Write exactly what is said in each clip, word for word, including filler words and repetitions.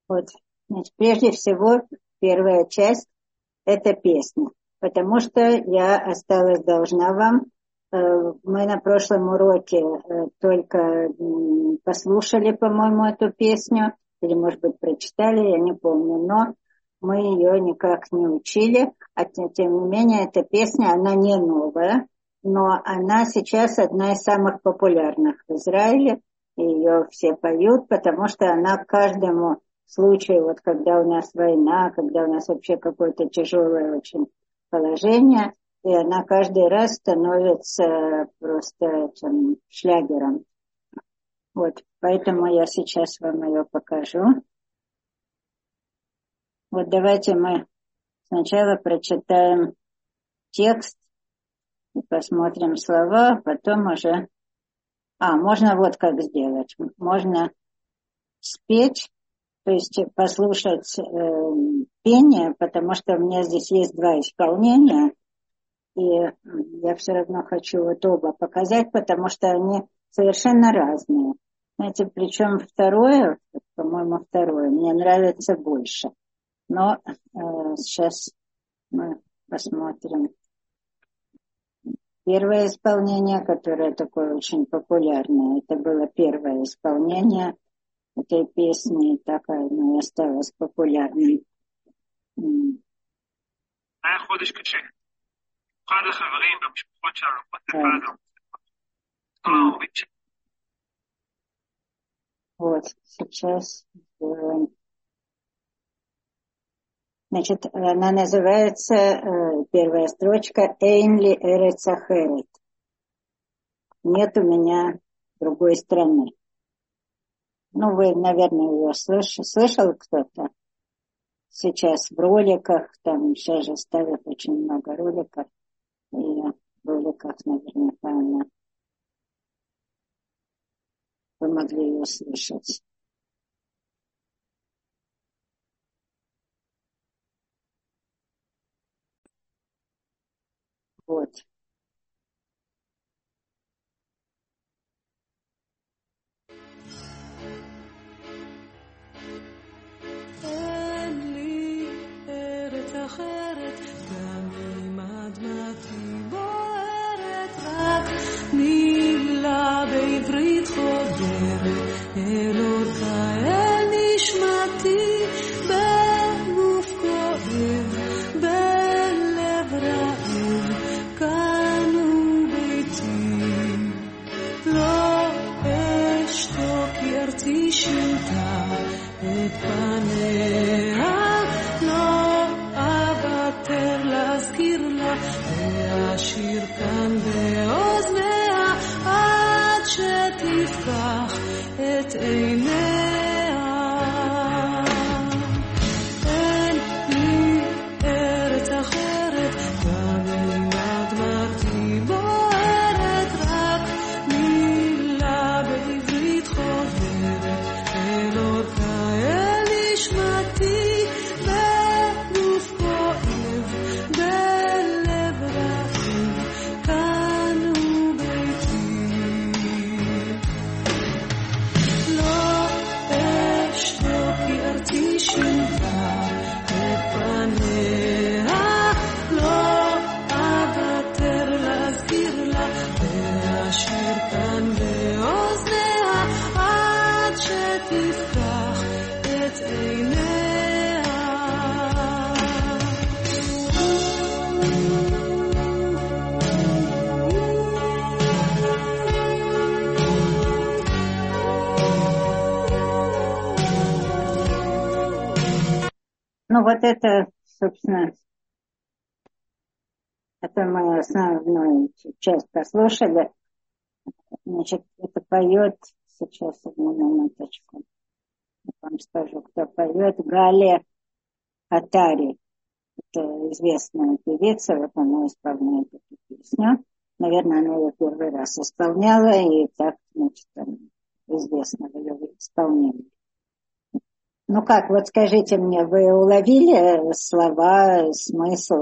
Вот, значит, прежде всего, первая часть – это песня, потому что я осталась должна вам. Мы на прошлом уроке только послушали, по-моему, эту песню, или, может быть, прочитали, я не помню, но мы ее никак не учили, а тем не менее, эта песня, она не новая, но она сейчас одна из самых популярных в Израиле, и ее все поют, потому что она каждому случаю, вот когда у нас война, когда у нас вообще какое-то тяжелое очень положение, и она каждый раз становится просто этим шлягером. Вот, поэтому я сейчас вам ее покажу. Вот давайте мы сначала прочитаем текст и посмотрим слова, потом уже... А, можно вот как сделать. Можно спеть, то есть послушать э, пение, потому что у меня здесь есть два исполнения, и я все равно хочу вот оба показать, потому что они совершенно разные. Знаете, причем второе, по-моему, второе, мне нравится больше. Но э, сейчас мы посмотрим первое исполнение, которое такое очень популярное. Это было первое исполнение этой песни, и так она и осталась популярной. Вот, сейчас сделаем. Значит, она называется, э, первая строчка, «Эйнли эрец ахерет». Нет у меня другой страны. Ну, вы, наверное, ее слышали. Слышал кто-то? Сейчас в роликах, там сейчас же ставят очень много роликов, и в роликах наверняка она, вы могли ее слышать. Вот. אין לי ארץ אחרת, גם אם אדמתי בוערת, רק מילה בעברית חודרת, אל אורך אל נשמתי, בגוף כואב, בלב רעב, כאן הוא ביתי. לא אשתוק כי ארצי שינתה את פניה, לא אוותר להזכיר לה, להשאיר כאן באוזניה, עד שתפקח את עיניה. אין לי ארץ אחרת, גם אם אדמתי בוערת, רק מילה בעברית חודרת, אל אורך אל נשמתי, בגוף כואב, בלב רעב, כאן הוא ביתי. לא אשתוק כי ארצי שינתה את פניה, לא אוותר להזכיר לה, להשאיר כאן באוזניה, עד שתפקח את עיניה. Ну, вот это, собственно, это мы основную часть послушали. Значит, это поет, сейчас одну минуточку, я вам скажу, кто поет, Галя Атари. Это известная певица, вот она исполняет эту песню. Наверное, она ее первый раз исполняла, и так, значит, известно в ее исполнении. Ну как, вот скажите мне, вы уловили слова, смысл?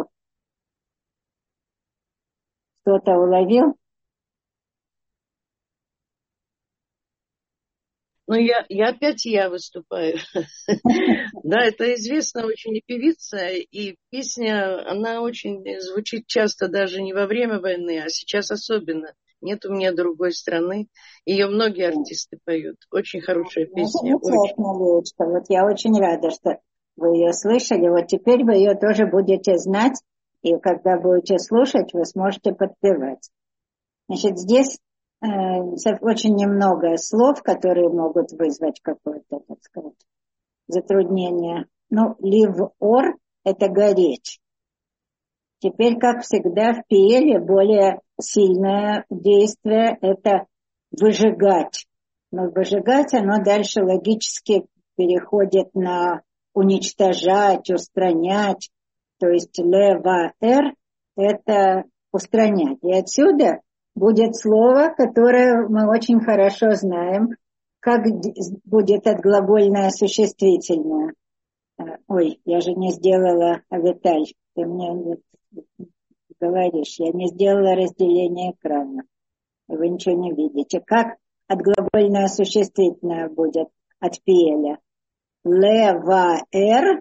Кто-то уловил? Ну, я, я опять я выступаю. Да, это известная очень певица, и песня, она очень звучит часто даже не во время войны, а сейчас особенно. Нет у меня другой страны. Ее многие артисты поют. Очень хорошая песня. Замечательно, Леечка. Вот я очень рада, что вы ее слышали. Вот теперь вы ее тоже будете знать, и когда будете слушать, вы сможете подпевать. Значит, здесь э, очень немного слов, которые могут вызвать какое-то, так сказать, затруднение. Ну, лив-ор – это гореть. Теперь, как всегда, в пиеле более сильное действие – это выжигать. Но выжигать, оно дальше логически переходит на уничтожать, устранять. То есть лева-эр – это устранять. И отсюда будет слово, которое мы очень хорошо знаем, как будет отглагольное существительное. Ой, я же не сделала, Авиталь, ты мне говоришь, я не сделала разделение экрана. Вы ничего не видите. Как отглагольное существительное будет от пиеля? Лева-эр,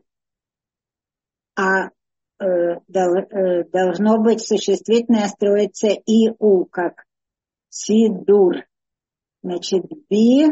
а э, дол, э, должно быть существительное строится и у, как сидур. Значит, би,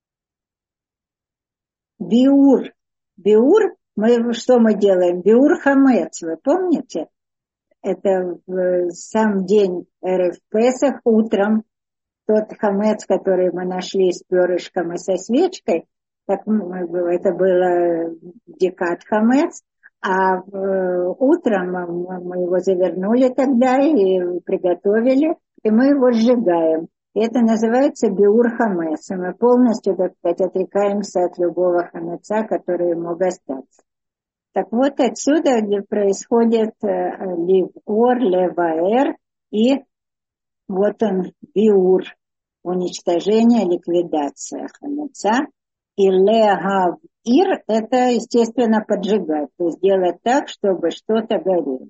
биур. Биур, мы, что мы делаем? Биур хамец, вы помните? Это в сам день эрев Песах утром тот хамец, который мы нашли с перышком и со свечкой, так, это было декат хамец, а утром мы его завернули тогда и приготовили, и мы его сжигаем. И это называется биур хамец. И мы полностью, так сказать, отрекаемся от любого хамеца, который мог остаться. Так вот, отсюда происходит лив-ор, лева-эр, и вот он, биур, уничтожение, ликвидация хамеца. И легав-ир – это, естественно, поджигать, то есть делать так, чтобы что-то горело.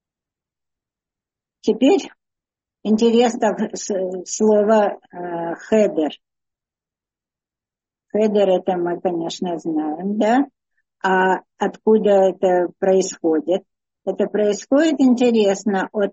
Теперь интересно слово э, хедер. Хедер – это мы, конечно, знаем, да? А откуда это происходит? Это происходит, интересно, от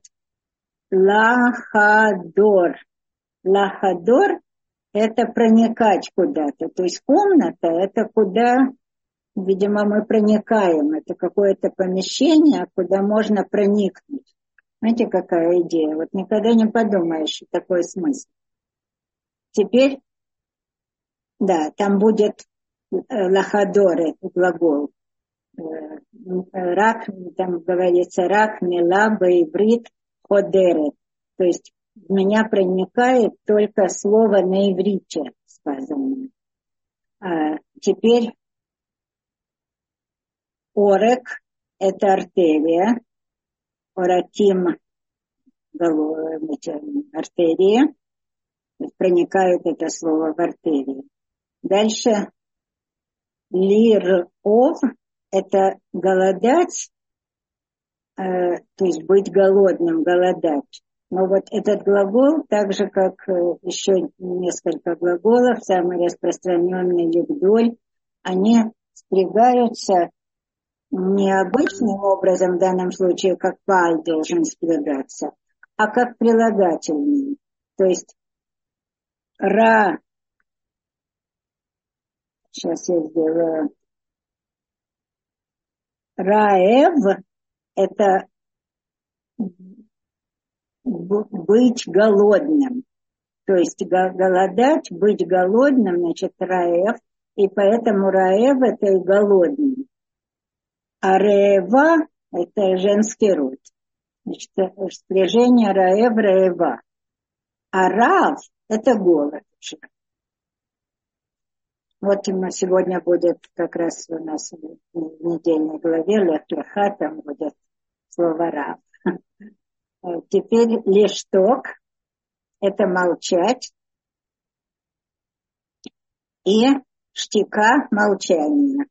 лахадор. Лахадор – это проникать куда-то. То есть комната – это куда, видимо, мы проникаем. Это какое-то помещение, куда можно проникнуть. Знаете, какая идея? Вот никогда не подумаешь, такой смысл. Теперь, да, там будет лахадоры, глагол. Рак, там говорится, рак, мила, баибрит, ходерет. То есть в меня проникает только слово на иврите сказанное. А теперь орек – это артерия. Ораким – артерия. Проникает это слово в артерию. Дальше лир-ов – это голодать, э, то есть быть голодным, голодать. Но вот этот глагол, так же как еще несколько глаголов, самый распространенный лигдоль, они спрягаются необычным образом, в данном случае, как паль должен спрягаться, а как прилагательный. То есть ра, сейчас я сделаю, раэв – это быть голодным. То есть голодать, быть голодным, значит, раэв, и поэтому раэв – это и голодный. А реева – это женский род. Значит, спряжение раэв, реева. А рав – это голод. Вот сегодня будет как раз у нас в недельной главе Лех-Леха, там будет слово рав. Теперь лешток – это молчать. И штика – молчание.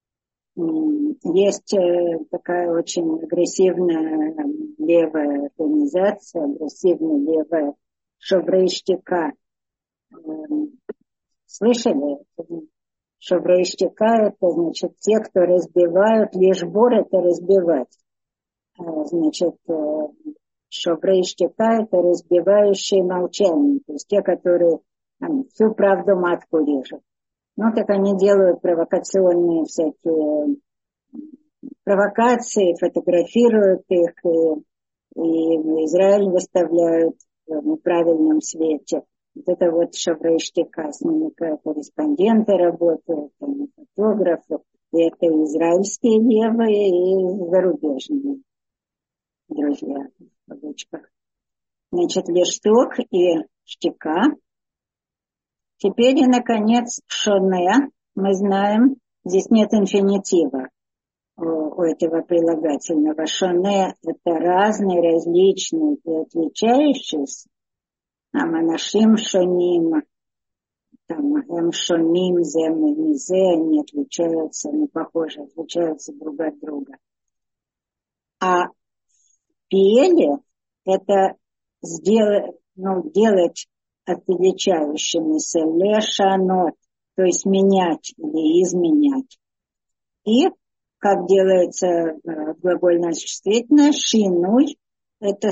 Есть такая очень агрессивная левая организация, агрессивная левая шоврей штика, Слышали? Шобрейштика — это, значит, те, кто разбивают, лишбор — это разбивать. Значит, шобрейштика — это разбивающие молчание, то есть те, которые там, всю правду матку режут. Ну, так они делают провокационные всякие провокации, фотографируют их, и, и Израиль выставляют в неправильном свете. Вот это вот шобрейштика, с ними корреспонденты работают, там, фотографы, и это израильские левые и зарубежные друзья в кавычках. Значит, лешток и штика. Теперь и, наконец, шоне. Мы знаем, здесь нет инфинитива у, у этого прилагательного. Шоне — это разный, различный и отличающийся. А манашим шоним, там, эм шоним, зем и мизе, они отличаются, не похожи, отличаются друг от друга. А пели — это сделать, ну, делать отличающимися, лешанот, то есть менять или изменять. И, как делается глагольное существительное, шинуй, это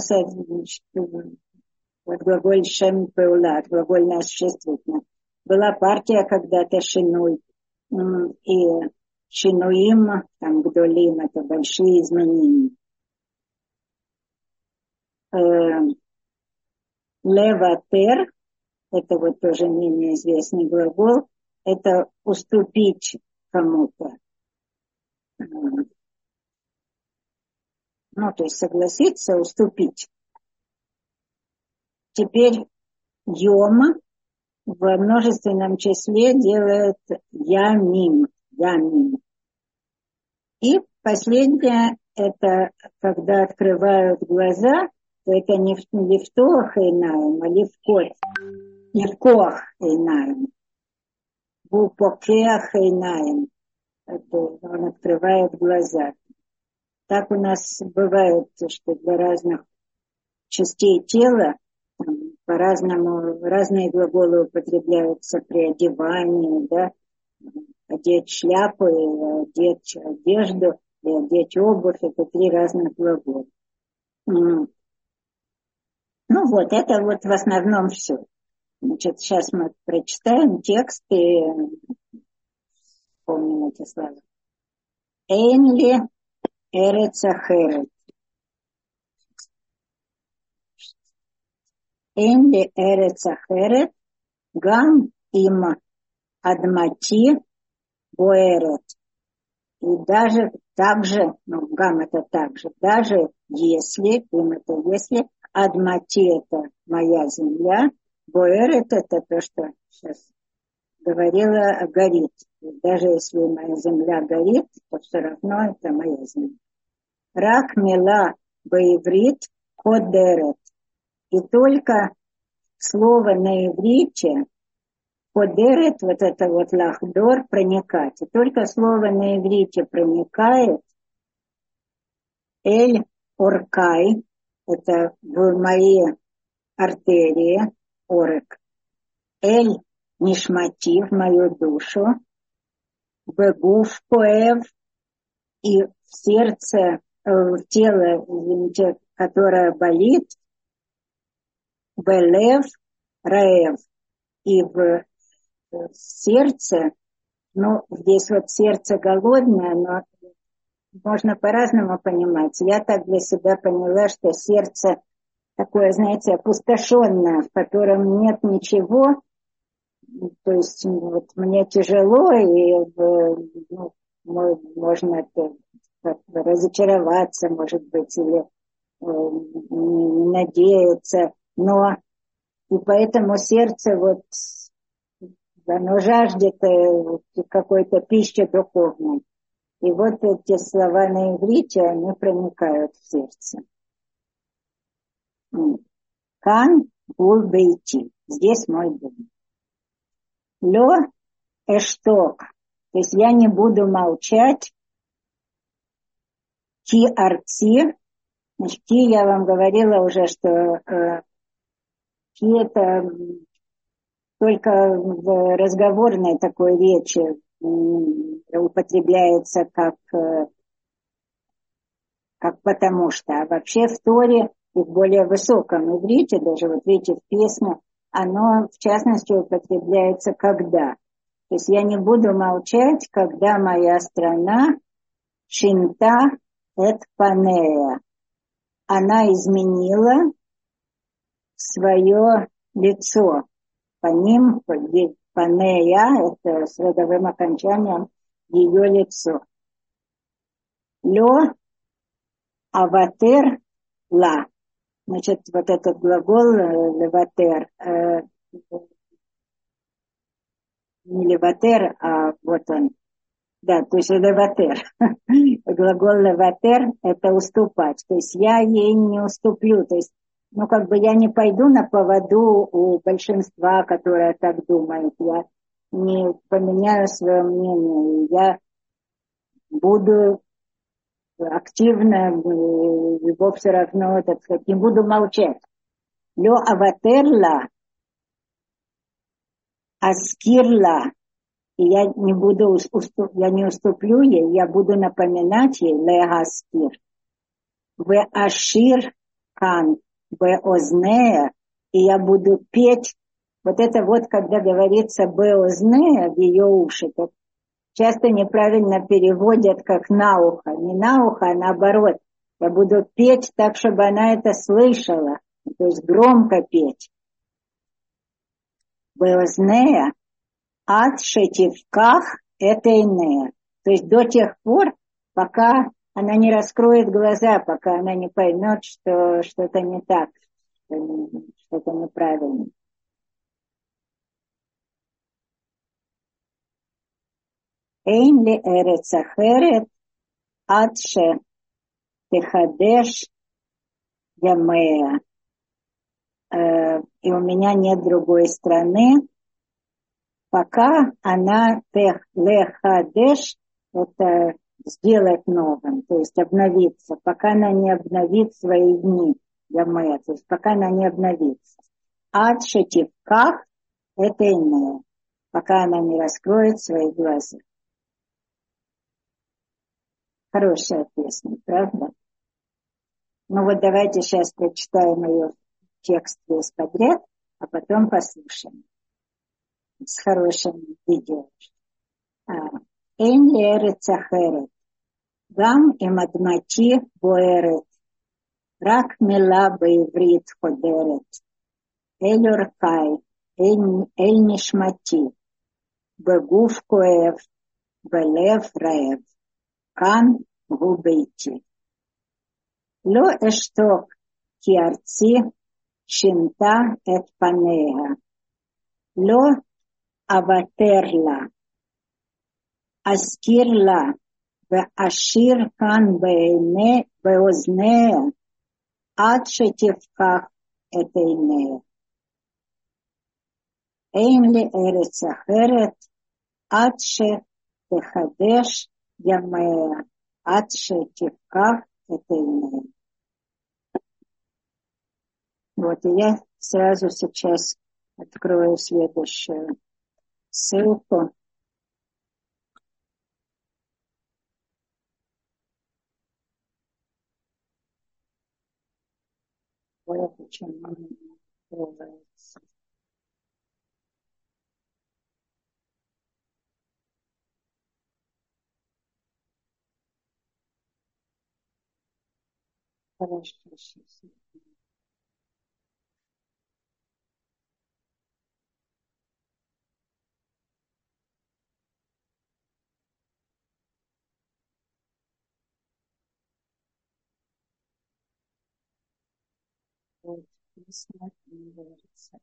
вот глаголь шем пеула, глагольное существительное. Была партия когда-то шинуй, и шинуим, там гдолим, это большие изменения. Леватер, это вот тоже менее известный глагол, это уступить кому-то. Ну, то есть согласиться, уступить. Теперь йома в множественном числе делает ямим, ямим. И последнее, это когда открывают глаза, то это не лифтох эйнаем, а лифкот. Лифкох эйнаем. Бупокеах эйнаем. Это он открывает глаза. Так у нас бывает, что для разных частей тела там, по-разному, разные глаголы употребляются при одевании, да, одеть шляпу, и одеть одежду, и одеть обувь, это три разных глагола. Ну вот, это вот в основном все. Значит, сейчас мы прочитаем текст и помним эти слова. Эйнли эрец ахерет. Эйнли эрец ахерет гам им адмати боэрет. И даже так же, ну, гам это так же, даже если, им это если, адмати это моя земля, боэрет это то, что сейчас говорила, горит. И даже если моя земля горит, то все равно это моя земля. Рак мила баиврит кодерет. И только слово на иврите кодерет, вот это вот лахдор, проникать. И только слово на иврите проникает эль оркай, это в мои артерии, орек, эль нишмати, в мою душу, бегуф коэв, и в сердце, в тело, извините, которое болит, белев раев, и в сердце, ну, здесь вот сердце голодное, но можно по-разному понимать. Я так для себя поняла, что сердце такое, знаете, опустошенное, в котором нет ничего. То есть вот мне тяжело, и ну, можно разочароваться, может быть, или не надеяться. Но и поэтому сердце вот оно жаждет какой-то пищи духовной. И вот эти слова на иврите, они проникают в сердце. Кан гул бейти. Здесь мой дом. Лё эшток. То есть я не буду молчать. Ки арти. Значит, ки, я вам говорила уже, что э, ки это только в разговорной такой речи употребляется как, как потому что. А вообще в Торе и в более высоком иврите, даже вот видите, в песне, оно в частности употребляется когда. То есть я не буду молчать, когда моя страна шинта эт панея. Она изменила свое лицо. По ним, панея, это с родовым окончанием, ее лицо. Лё аватер ла. Значит, вот этот глагол леватер, э, не леватер, а вот он. Да, то есть леватер. Глагол леватер – это уступать. То есть я ей не уступлю. То есть, ну, как бы я не пойду на поводу у большинства, которое так думает. Я не поменяю свое мнение. Я буду активно, его все равно, так сказать, не буду молчать. Лё аватерла, аскирла. И я не буду, я не уступлю ей, я буду напоминать ей легаскир. В ашир кан, в ознея, и я буду петь. Вот это вот, когда говорится в ознея, в ее уши, так часто неправильно переводят как на ухо. Не на ухо, а наоборот. Я буду петь так, чтобы она это слышала. То есть громко петь. В ознея. Ад шетивках это инея. То есть до тех пор, пока она не раскроет глаза, пока она не поймет, что что-то не так, что-то неправильно. Эйн ли эрец ахерет ад ше техадеш ямея. И у меня нет другой страны, пока она тех лехадеш, это сделать новым, то есть обновиться, пока она не обновит свои дни, ямея, то есть пока она не обновится. Ад шетивках это иное, пока она не раскроет свои глаза. Хорошая песня, правда? Ну вот давайте сейчас прочитаем ее текст весь подряд, а потом послушаем. С хорошим видео. Эйн ли эрец ахерет, гам им адмати боэрет, рак мила баиврит ходерет, эль оркай, эль нишмати, бегуф коэв, белев раэв, кан губейти. Ло эшток ки арци шинта эт панея, ло аватерла, аскирла, ואשיר כאן בעיני, באוזניה, עד שתפקח את עיניה. אין לי ארץ אחרת, עד שתחדש ימיה, עד שתפקח את עיניה. Вот, и я сразу сейчас открою следующую ссылку. Вот почему она открывается. Хорошо, сейчас. Вот, письма говорится.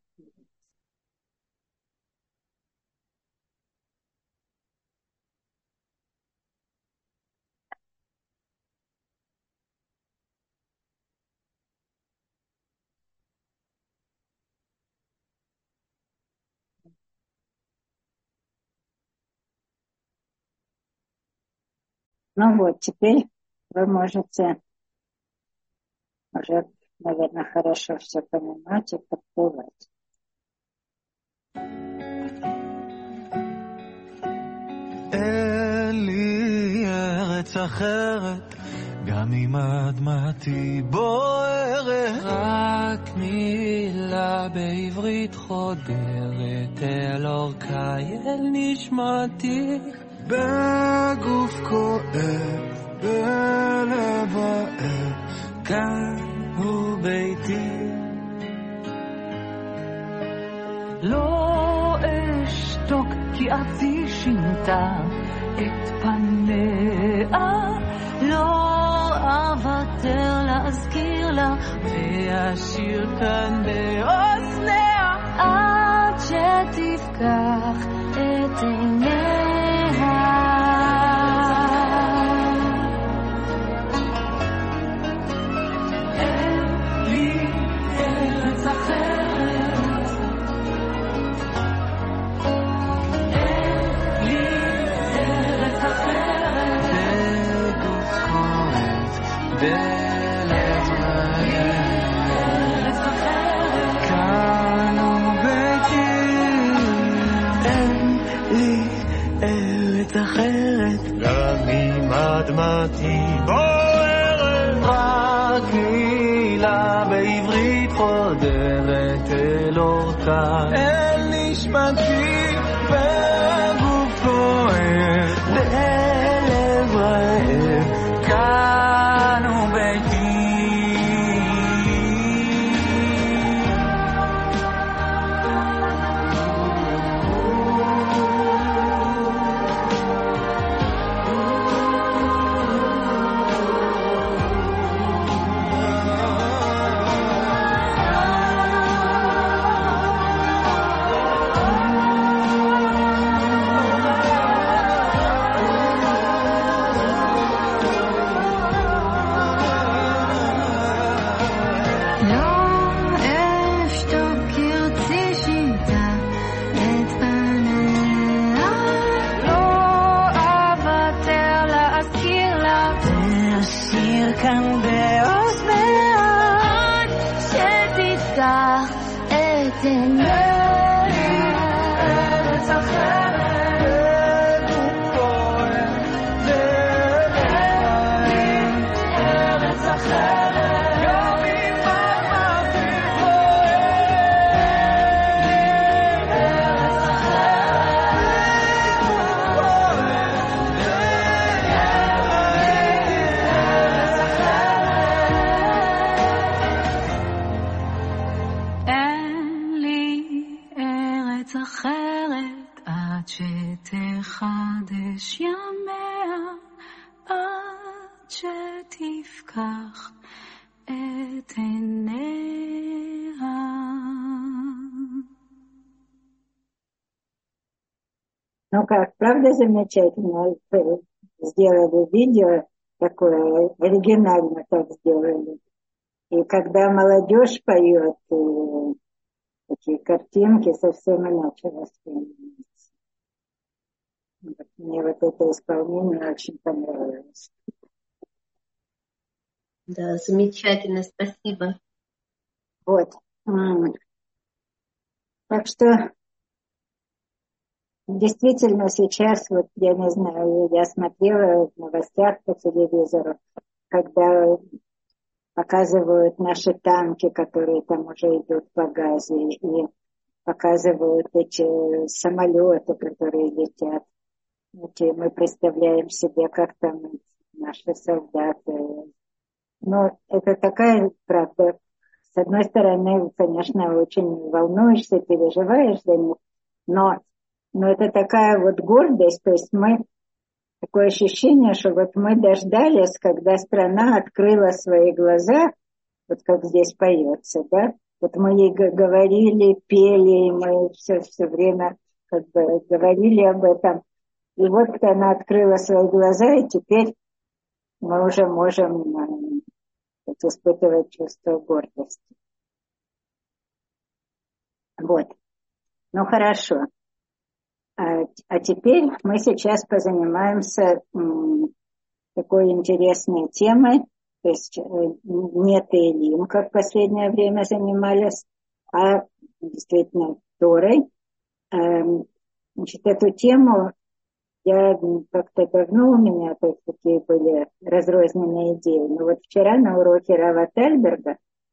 Ну вот, теперь вы можете уже, наверное, хорошо все понимать и подплывать. אין לי ארץ אחרת, גם אם אדמתי בוערת. רק מילה בעברית חודרת אל אורכי, אל נשמתי. בגוף כואב, בלב הער, כאן הוא ביתי. לא אשתוק כי ארצי שינתה את פניה, לא אוותר להזכיר לה ואשיר כאן באוזניה עד שתפקח את עיניה. אין לי ארץ אחרת, אין לי ארץ אחרת, בגוף כואב, בלב ארץ אחרת, כאן הוא ביתי. אין לי ארץ אחרת, גם אם אדמתי בוערת. רק מילה בעברית חודרת אל אורכי, אל נשמתי. בגוף כואב, בלב רעב, כאן הוא ביתי. שתחדש ימיה עד שתפקח את עיניה. Ну как, правда замечательно? Сделали видео такое, оригинально так сделали. И когда молодежь поет, такие картинки совсем иначе воспринимаются. Вот, мне вот это исполнение очень понравилось. Да, замечательно, спасибо. Вот. Так что действительно сейчас, вот я не знаю, я смотрела в новостях по телевизору, когда показывают наши танки, которые там уже идут по Газе, и показывают эти самолеты, которые летят. И мы представляем себе, как там наши солдаты. Но это такая правда. С одной стороны, конечно, очень волнуешься, переживаешь за них, но, но это такая вот гордость, то есть мы, такое ощущение, что вот мы дождались, когда страна открыла свои глаза, вот как здесь поется, да, вот мы ей говорили, пели, и мы все, все время как бы говорили об этом, и вот она открыла свои глаза, и теперь мы уже можем испытывать чувство гордости. Вот. Ну, хорошо. А, а теперь мы сейчас позанимаемся м, такой интересной темой, то есть не Теилим, как в последнее время занимались, а действительно Торой. Значит, эту тему я как-то давно, у меня тут такие были разрозненные идеи. Но вот вчера на уроке Рава Тальберга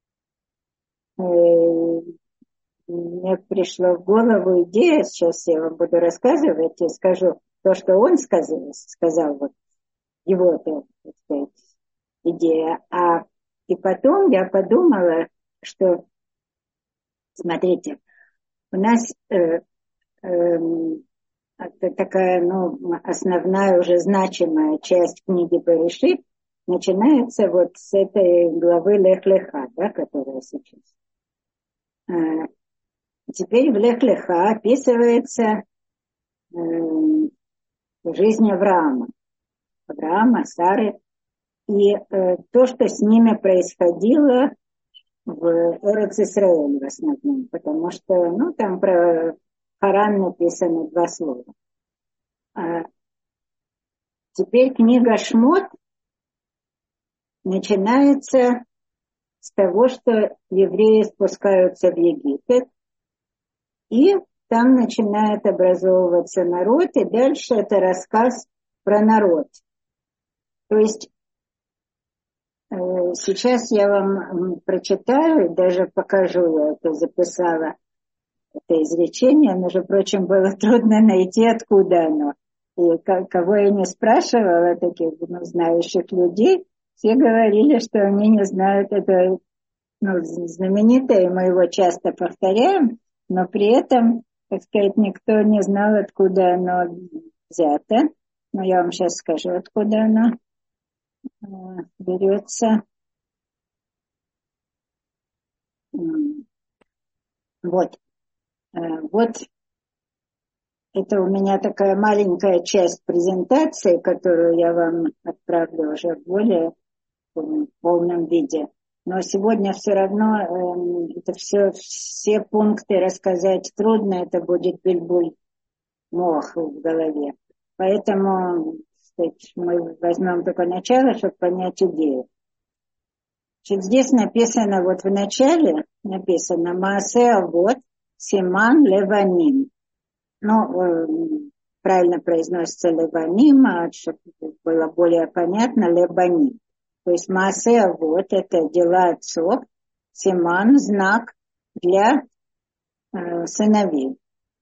мне пришла в голову идея, сейчас я вам буду рассказывать и скажу то, что он сказал, сказал вот его, это, так сказать, идея. А и потом я подумала, что, смотрите, у нас э, э, это такая, ну, основная уже значимая часть книги Берешит начинается вот с этой главы Лех Леха, да, которая сейчас. А теперь в Лех Леха описывается э, жизнь Авраама. Авраама, Сары. И э, то, что с ними происходило в Эрец-Исраэль в основном. Потому что, ну, там про Харан написано два слова. А теперь книга Шмот начинается с того, что евреи спускаются в Египет, и там начинает образовываться народ, и дальше это рассказ про народ. То есть э, сейчас я вам прочитаю, даже покажу, я это записала, это изречение, между прочим, было трудно найти, откуда оно. И кого я не спрашивала, таких, ну, знающих людей, все говорили, что они не знают, это, ну, знаменитое, мы его часто повторяем, но при этом, так сказать, никто не знал, откуда оно взято. Но я вам сейчас скажу, откуда оно э, берется. Вот. Э, вот. Это у меня такая маленькая часть презентации, которую я вам отправлю уже в более в полном виде. Но сегодня все равно э, это все, все пункты рассказать трудно, это будет бельбуль мох в голове. Поэтому, кстати, мы возьмем только начало, чтобы понять идею. Значит, здесь написано, вот в начале написано «Маасе авот симан леваним». Ну, правильно произносится леваним, а чтобы было более понятно, лебаним. То есть маасе авот — это дела отцов, симан — знак для э, сыновей.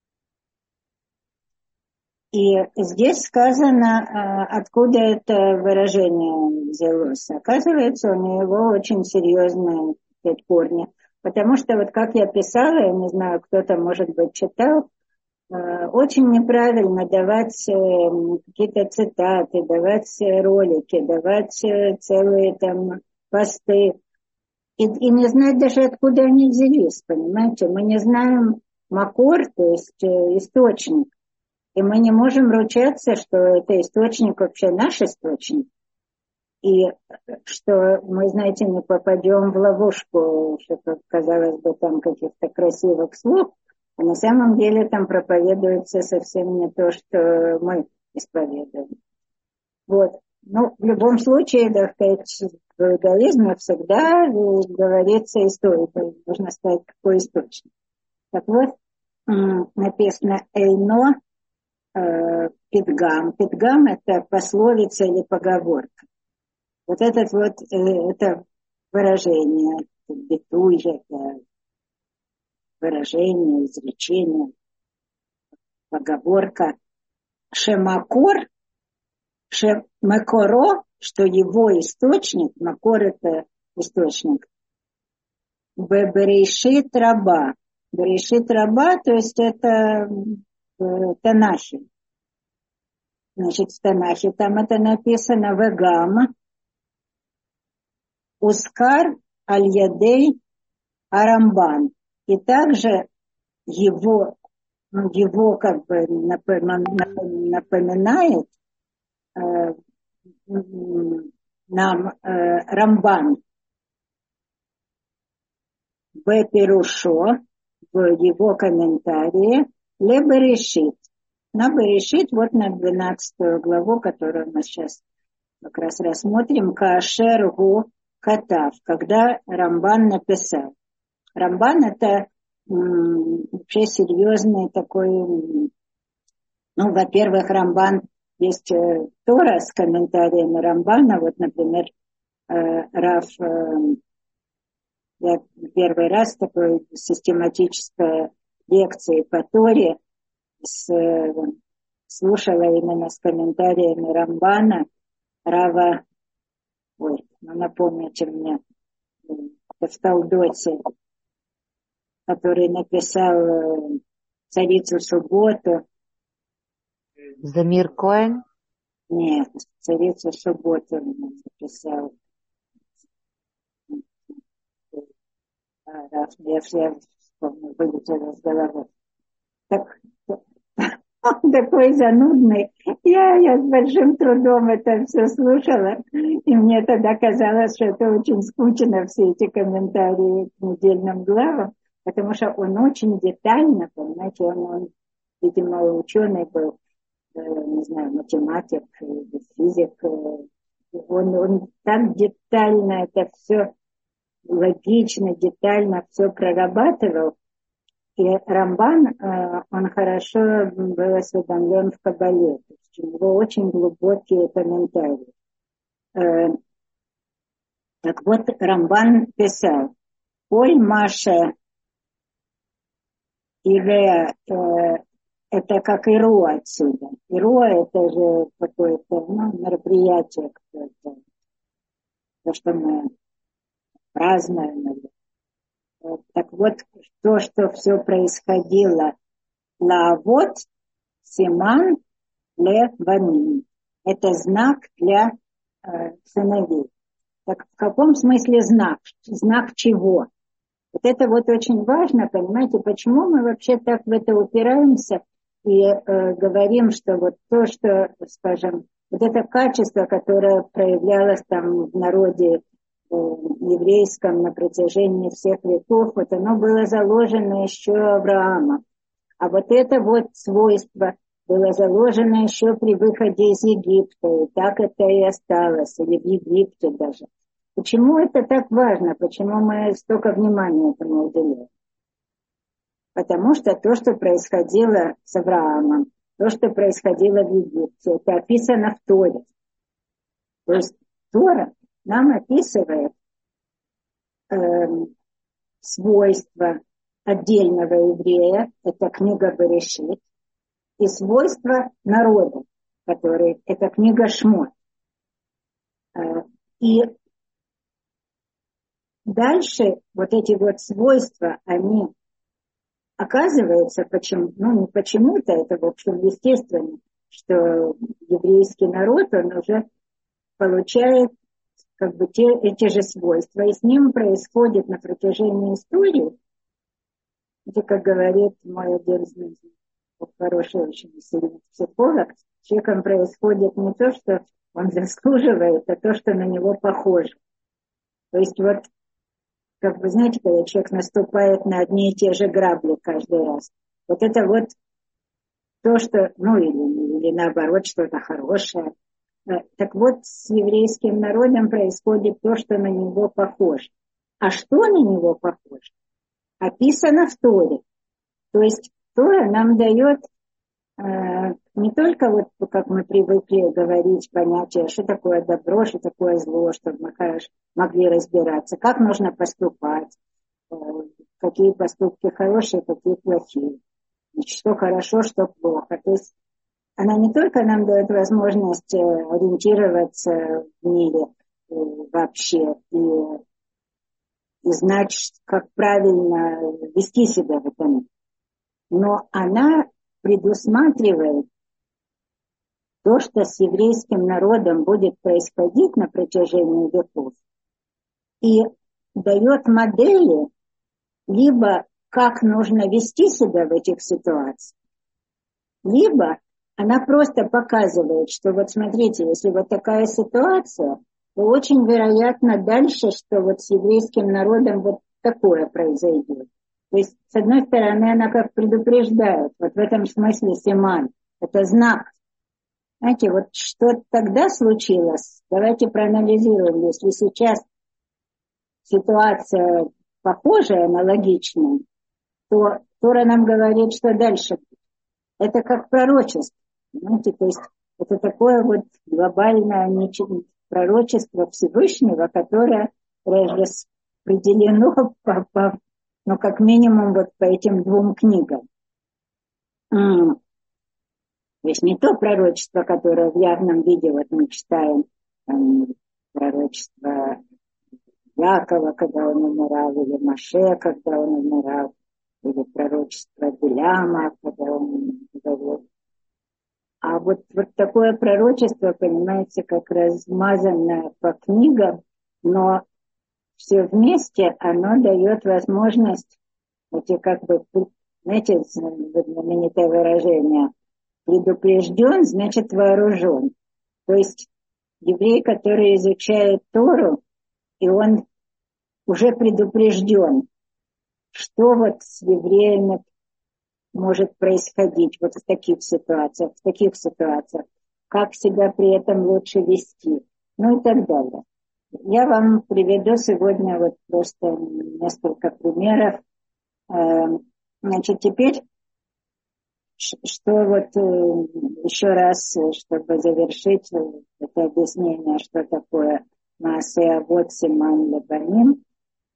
И здесь сказано, э, откуда это выражение взялось. Оказывается, у него очень серьезные корни. Потому что, вот как я писала, я не знаю, кто-то, может быть, читал, очень неправильно давать какие-то цитаты, давать ролики, давать целые там посты. И, и не знать даже, откуда они взялись, понимаете? Мы не знаем макор, то есть источник. И мы не можем ручаться, что это источник вообще наш источник. И что мы, знаете, не попадем в ловушку, что, казалось бы, там каких-то красивых слов, а на самом деле там проповедуется совсем не то, что мы исповедуем. Вот. Ну, в любом случае, так сказать, в иудаизме всегда говорится история, можно сказать, какой источник. Так вот, написано «Эйно э, пидгам». Пидгам — это пословица или поговорка. Вот этот вот, э, это выражение, битуй, это выражение, изречение, поговорка. Шемакор, шемакоро, что его источник, макор — это источник, беберешит раба. Берешит раба, то есть это в Танахе. Значит, в Танахе там это написано вегам, ускар аль-ядей арамбан. И также его, его как бы напоминает э, нам э, Рамбан в Перушо, в его комментарии, ле Берешит. На Берешит, вот на двенадцатую главу, которую мы сейчас как раз рассмотрим, Каашер гу катав, когда Рамбан написал. Рамбан — это вообще серьезный такой, ну, во-первых, Рамбан, есть Тора с комментариями Рамбана, вот, например, Рав, я первый раз такой систематической лекции по Торе с, слушала именно с комментариями Рамбана, Рава, ой, ну, напомните мне, в Талдоте, который написал «Царицу субботу». Замир Коэн? Нет, «Царицу субботу» он написал. А, я все вспомню, вылетела из головы. Так, он такой занудный. Я, я с большим трудом это все слушала. И мне тогда казалось, что это очень скучно, все эти комментарии к недельным главам. Потому что он очень детально, понимаете, он, он видимо, ученый был, э, не знаю, математик, физик. Э, он, он так детально это все, логично, детально все прорабатывал. И Рамбан, э, он хорошо был осведомлен в Кабале. То есть у него очень глубокие комментарии. Э, так вот, Рамбан писал: «Коль Маша Ирея, э, это как Иру отсюда. Иру это же какое-то, ну, мероприятие какое-то, то, что мы празднуем. Вот. Так вот, то, что все происходило, лавот, симан, ле, ванин. Это знак для э, сыновей. Так в каком смысле знак? Знак чего? Вот это вот очень важно, понимаете, почему мы вообще так в это упираемся и э, говорим, что вот то, что, скажем, вот это качество, которое проявлялось там в народе э, еврейском на протяжении всех веков, вот оно было заложено еще Авраамом. А вот это вот свойство было заложено еще при выходе из Египта, и так это и осталось, или в Египте даже. Почему это так важно? Почему мы столько внимания этому уделяем? Потому что то, что происходило с Авраамом, то, что происходило в Египте, это описано в Торе. То есть Тора нам описывает э, свойства отдельного еврея, это книга Берешит, и свойства народа, который, это книга Шмот. Э, и дальше вот эти вот свойства, они оказываются, почему, ну не почему-то, это в общем естественно, что еврейский народ, он уже получает как бы те, эти же свойства, и с ним происходит на протяжении истории, это, как говорит мой один хороший очень сильный психолог, с человеком происходит не то, что он заслуживает, а то, что на него похоже. То есть вот, как вы знаете, когда человек наступает на одни и те же грабли каждый раз. Вот это вот то, что, ну или, или наоборот, что-то хорошее. Так вот, с еврейским народом происходит то, что на него похоже. А что на него похоже? Описано в Торе. То есть Тора нам дает э, не только вот, как мы привыкли говорить, понятие, что такое добро, что такое зло, чтобы мы хорошо могли разбираться, как нужно поступать, э, какие поступки хорошие, какие плохие, значит, что хорошо, что плохо. То есть она не только нам дает возможность ориентироваться в мире э, вообще и, и знать, как правильно вести себя в этом, но она предусматривает то, что с еврейским народом будет происходить на протяжении веков, и дает модели, либо как нужно вести себя в этих ситуациях, либо она просто показывает, что вот смотрите, если вот такая ситуация, то очень вероятно дальше, что вот с еврейским народом вот такое произойдет. То есть, с одной стороны, она как предупреждает, вот в этом смысле симан, это знак. Знаете, вот что тогда случилось, давайте проанализируем, если сейчас ситуация похожая, аналогичная, то Тора нам говорит, что дальше. Это как пророчество. Понимаете? То есть это такое вот глобальное пророчество Всевышнего, которое распределено по, по, ну, как минимум вот по этим двум книгам. То есть не то пророчество, которое в явном виде, вот мы читаем там, пророчество Якова, когда он умирал, или Моше, когда он умирал, или пророчество Биляма, когда он говорил. А вот, вот такое пророчество, понимаете, как размазанное по книгам, но все вместе оно дает возможность, эти как бы, знаете, знаменитое выражение, предупрежден, значит вооружен. То есть еврей, который изучает Тору, и он уже предупрежден, что вот с евреями может происходить вот в таких ситуациях, в таких ситуациях, как себя при этом лучше вести, ну и так далее. Я вам приведу сегодня вот просто несколько примеров. Значит, теперь, что вот еще раз, чтобы завершить это объяснение, что такое Маасе Авот Симан Лебаним,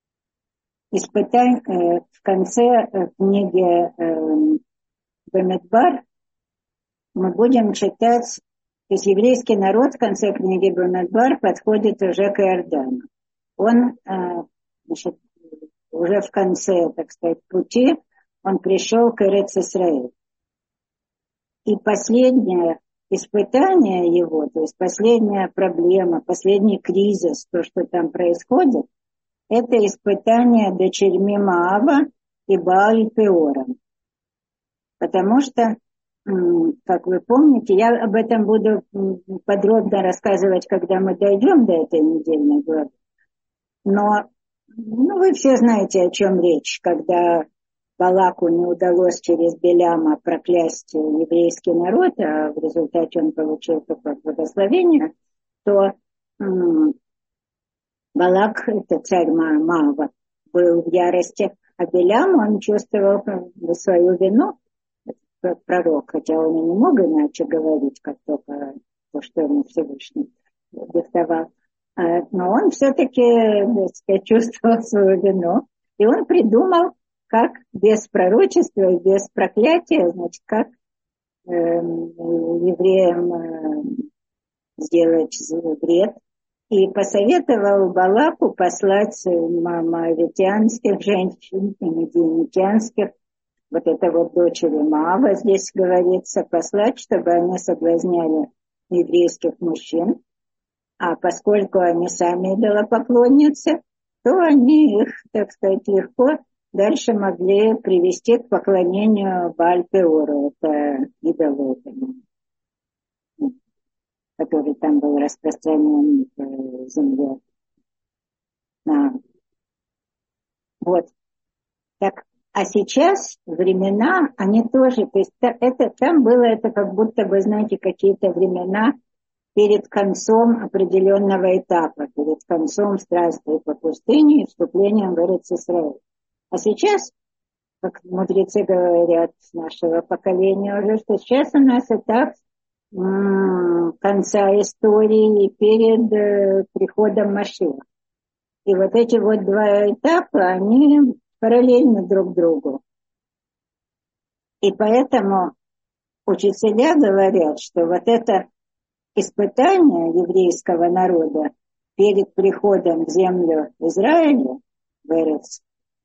испытай э, в конце э, книги э, Бамидбар мы будем читать, то есть еврейский народ в конце книги Бамидбар подходит уже к Иордану. Он э, значит, уже в конце, так сказать, пути, он пришел к Эрец-Исраэль. И последнее испытание его, то есть последняя проблема, последний кризис, то, что там происходит, это испытание дочерьми Моава и Бааль-Пеором. Потому что, как вы помните, я об этом буду подробно рассказывать, когда мы дойдем до этой недельной главы. Но ну, вы все знаете, о чем речь, когда Балаку не удалось через Беляма проклясть еврейский народ, а в результате он получил такое благословение, то Балак, это царь Моава, был в ярости, а Белям, он чувствовал свою вину, как пророк, хотя он и не мог иначе говорить, как только то, что ему Всевышний диктовал. Но он все-таки, так сказать, чувствовал свою вину, и он придумал, как без пророчества и без проклятия, значит, как э, евреям э, сделать вред. И посоветовал Балаку послать моавитянских женщин и медианитянских, вот это вот дочери Моава здесь говорится, послать, чтобы они соблазняли еврейских мужчин. А поскольку они сами идолопоклонницы, то они их, так сказать, легко дальше могли привести к поклонению Бааль-Пеору, это идолу, который там был распространен в земле. А. Вот. Так, а сейчас времена, они тоже, то есть это, там было это как будто бы, знаете, какие-то времена перед концом определенного этапа, перед концом странствия по пустыне и вступлением в Эрец-Исраэль. А сейчас, как мудрецы говорят нашего поколения уже, что сейчас у нас этап конца истории перед э, приходом Машиаха. И вот эти вот два этапа, они параллельны друг другу. И поэтому учителя говорят, что вот это испытание еврейского народа перед приходом в землю Израиля, в Эрец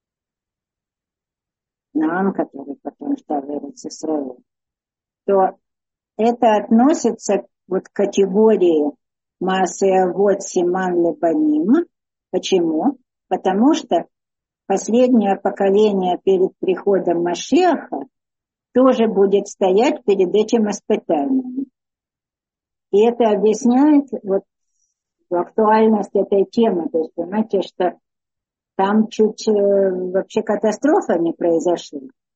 Наам, который потом стал Эрец-Исраэль, то это относится вот к категории Маасе Авот Симан Лебаним. Почему? Потому что последнее поколение перед приходом Машиаха тоже будет стоять перед этим испытанием. И это объясняет вот актуальность этой темы. То есть, понимаете, что там чуть вообще катастрофа не произошла.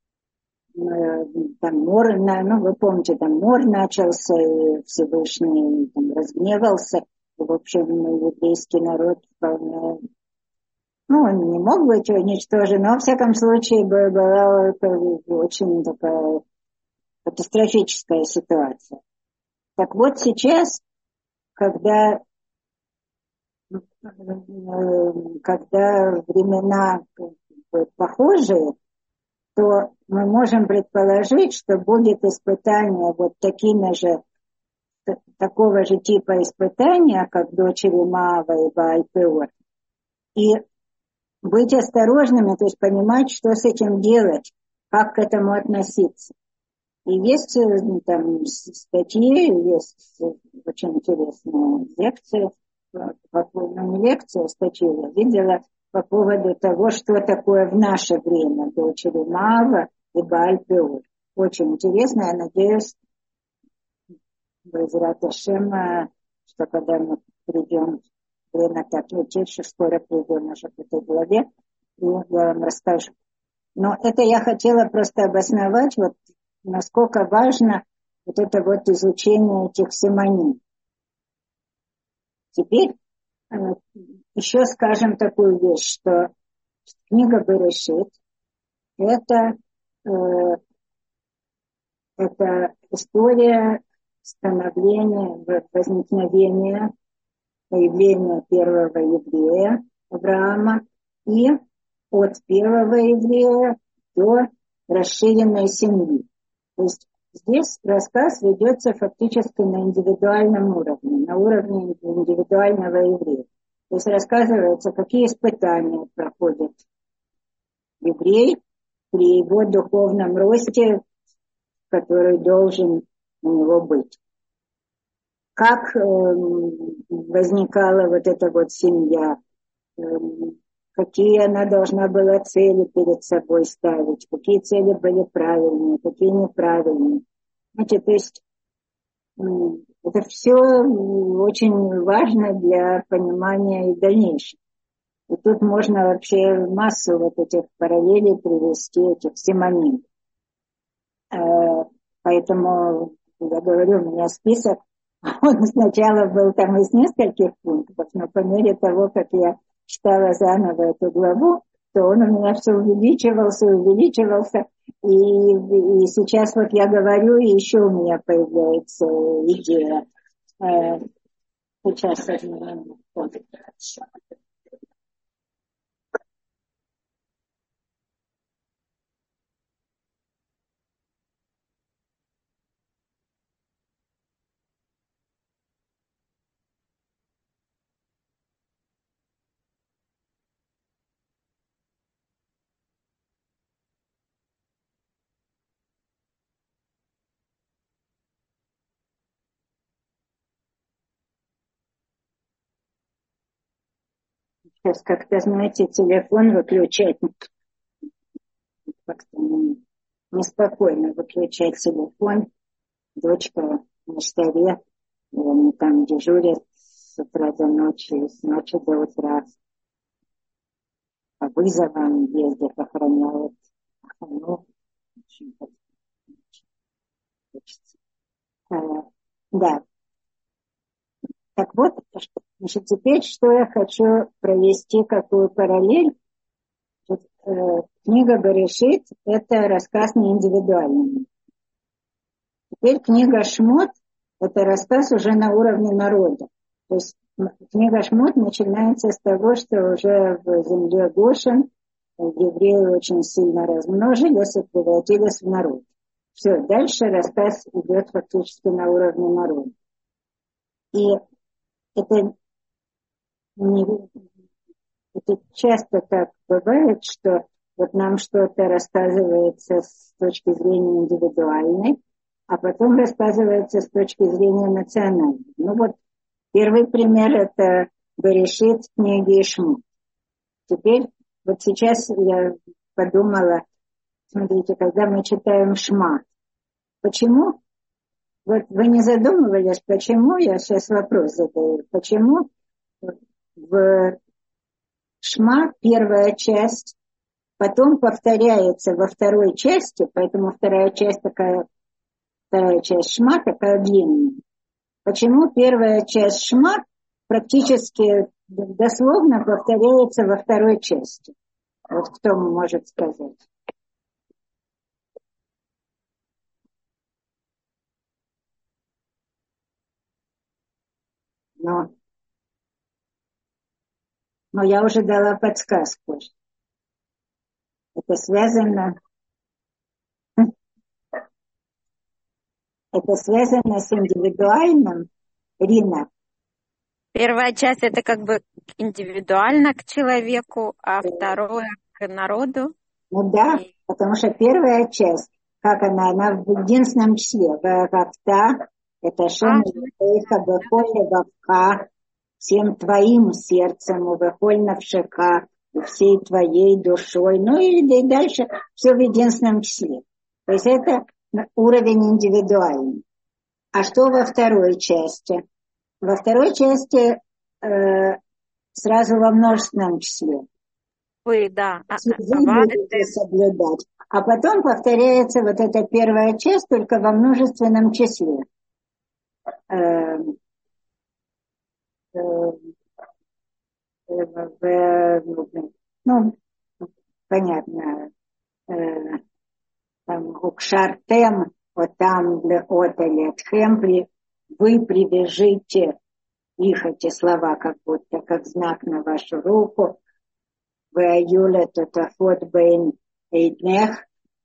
Там мор, ну, вы помните, там мор начался, и Всевышний там разгневался. И, в общем, еврейский народ вполне Ну, он не мог быть уничтожен, но, во всяком случае, была очень такая катастрофическая ситуация. Так вот сейчас, когда, когда времена похожие, то мы можем предположить, что будет испытание вот такими же, такого же типа испытания, как дочери Маава и Бааль-Пеор. И быть осторожными, то есть понимать, что с этим делать, как к этому относиться. И есть там статьи, есть очень интересные лекции, ну не лекции, а статьи я видела по поводу того, что такое в наше время дочери Маава и Бааль-Пеор. Очень интересно, я надеюсь, Безрат Ашем, что когда мы придем, время так летит, что скоро придем уже к этой главе, и я вам расскажу. Но это я хотела просто обосновать, вот насколько важно вот это вот изучение этих симоним. Теперь э, еще скажем такую вещь, что книга Берешит это, э, это история становления, возникновения, появления первого еврея Авраама и от первого еврея до расширенной семьи. То есть здесь рассказ ведется фактически на индивидуальном уровне, на уровне индивидуального еврея. То есть рассказывается, какие испытания проходит еврей при его духовном росте, который должен у него быть. Как э, возникала вот эта вот семья, э, какие она должна была цели перед собой ставить, какие цели были правильные, какие неправильные. Знаете, то есть э, это все очень важно для понимания и дальнейшего. И тут можно вообще массу вот этих параллелей привести, этих симоним. Э, поэтому я говорю, у меня список, он сначала был там из нескольких пунктов, но по мере того, как я читала заново эту главу, то он у меня все увеличивался, увеличивался, и, и сейчас вот я говорю, и еще у меня появляется идея. Э, сейчас одну минуту. Сейчас как-то, знаете, телефон выключать. Как-то неспокойно выключать телефон. Дочка на столе, и они там дежурят с утра до ночи, с ночи до утра. По вызовам ездят, охраняют. Ну, а, да. Так вот, значит, теперь что я хочу провести, какую параллель. Книга Берешит – это рассказ не индивидуальный. Теперь книга Шмот – это рассказ уже на уровне народа. То есть книга Шмот начинается с того, что уже в земле Гошен евреи очень сильно размножились и превратились в народ. Все, дальше рассказ идет фактически на уровне народа. И это, не, это часто так бывает, что вот нам что-то рассказывается с точки зрения индивидуальной, а потом рассказывается с точки зрения национальной. Ну вот первый пример – это Берешит книги Шмот. Теперь вот сейчас я подумала, смотрите, когда мы читаем Шма, почему, вот вы не задумывались, почему, я сейчас вопрос задаю, почему в Шма первая часть потом повторяется во второй части, поэтому вторая часть такая, вторая часть Шма такая длинная. Почему первая часть Шма практически дословно повторяется во второй части. Вот кто может сказать? Но, но я уже дала подсказку. Это связано, это связано с индивидуальным, Рина. Первая часть это как бы индивидуально к человеку, а второе к народу. Ну да, И- потому что первая часть, как она, она в единственном числе. Вавта, это Шем Элейха, Бехоль Вавка, всем твоим сердцем, Бехоль Навшака, и всей твоей душой. Ну и, и дальше все в единственном числе. То есть это уровень индивидуальный. А что во второй части? Во второй части э, сразу во множественном числе. Вы, да. А, Вы а, будете соблюдать. А потом повторяется вот эта первая часть только во множественном числе. Э, э, э, ну, понятно. Э, там, укшартем, вот там, от или отхем, вы привяжите их, эти слова, как будто, как знак на вашу руку. Вы аюля тотафот бейн эйднех,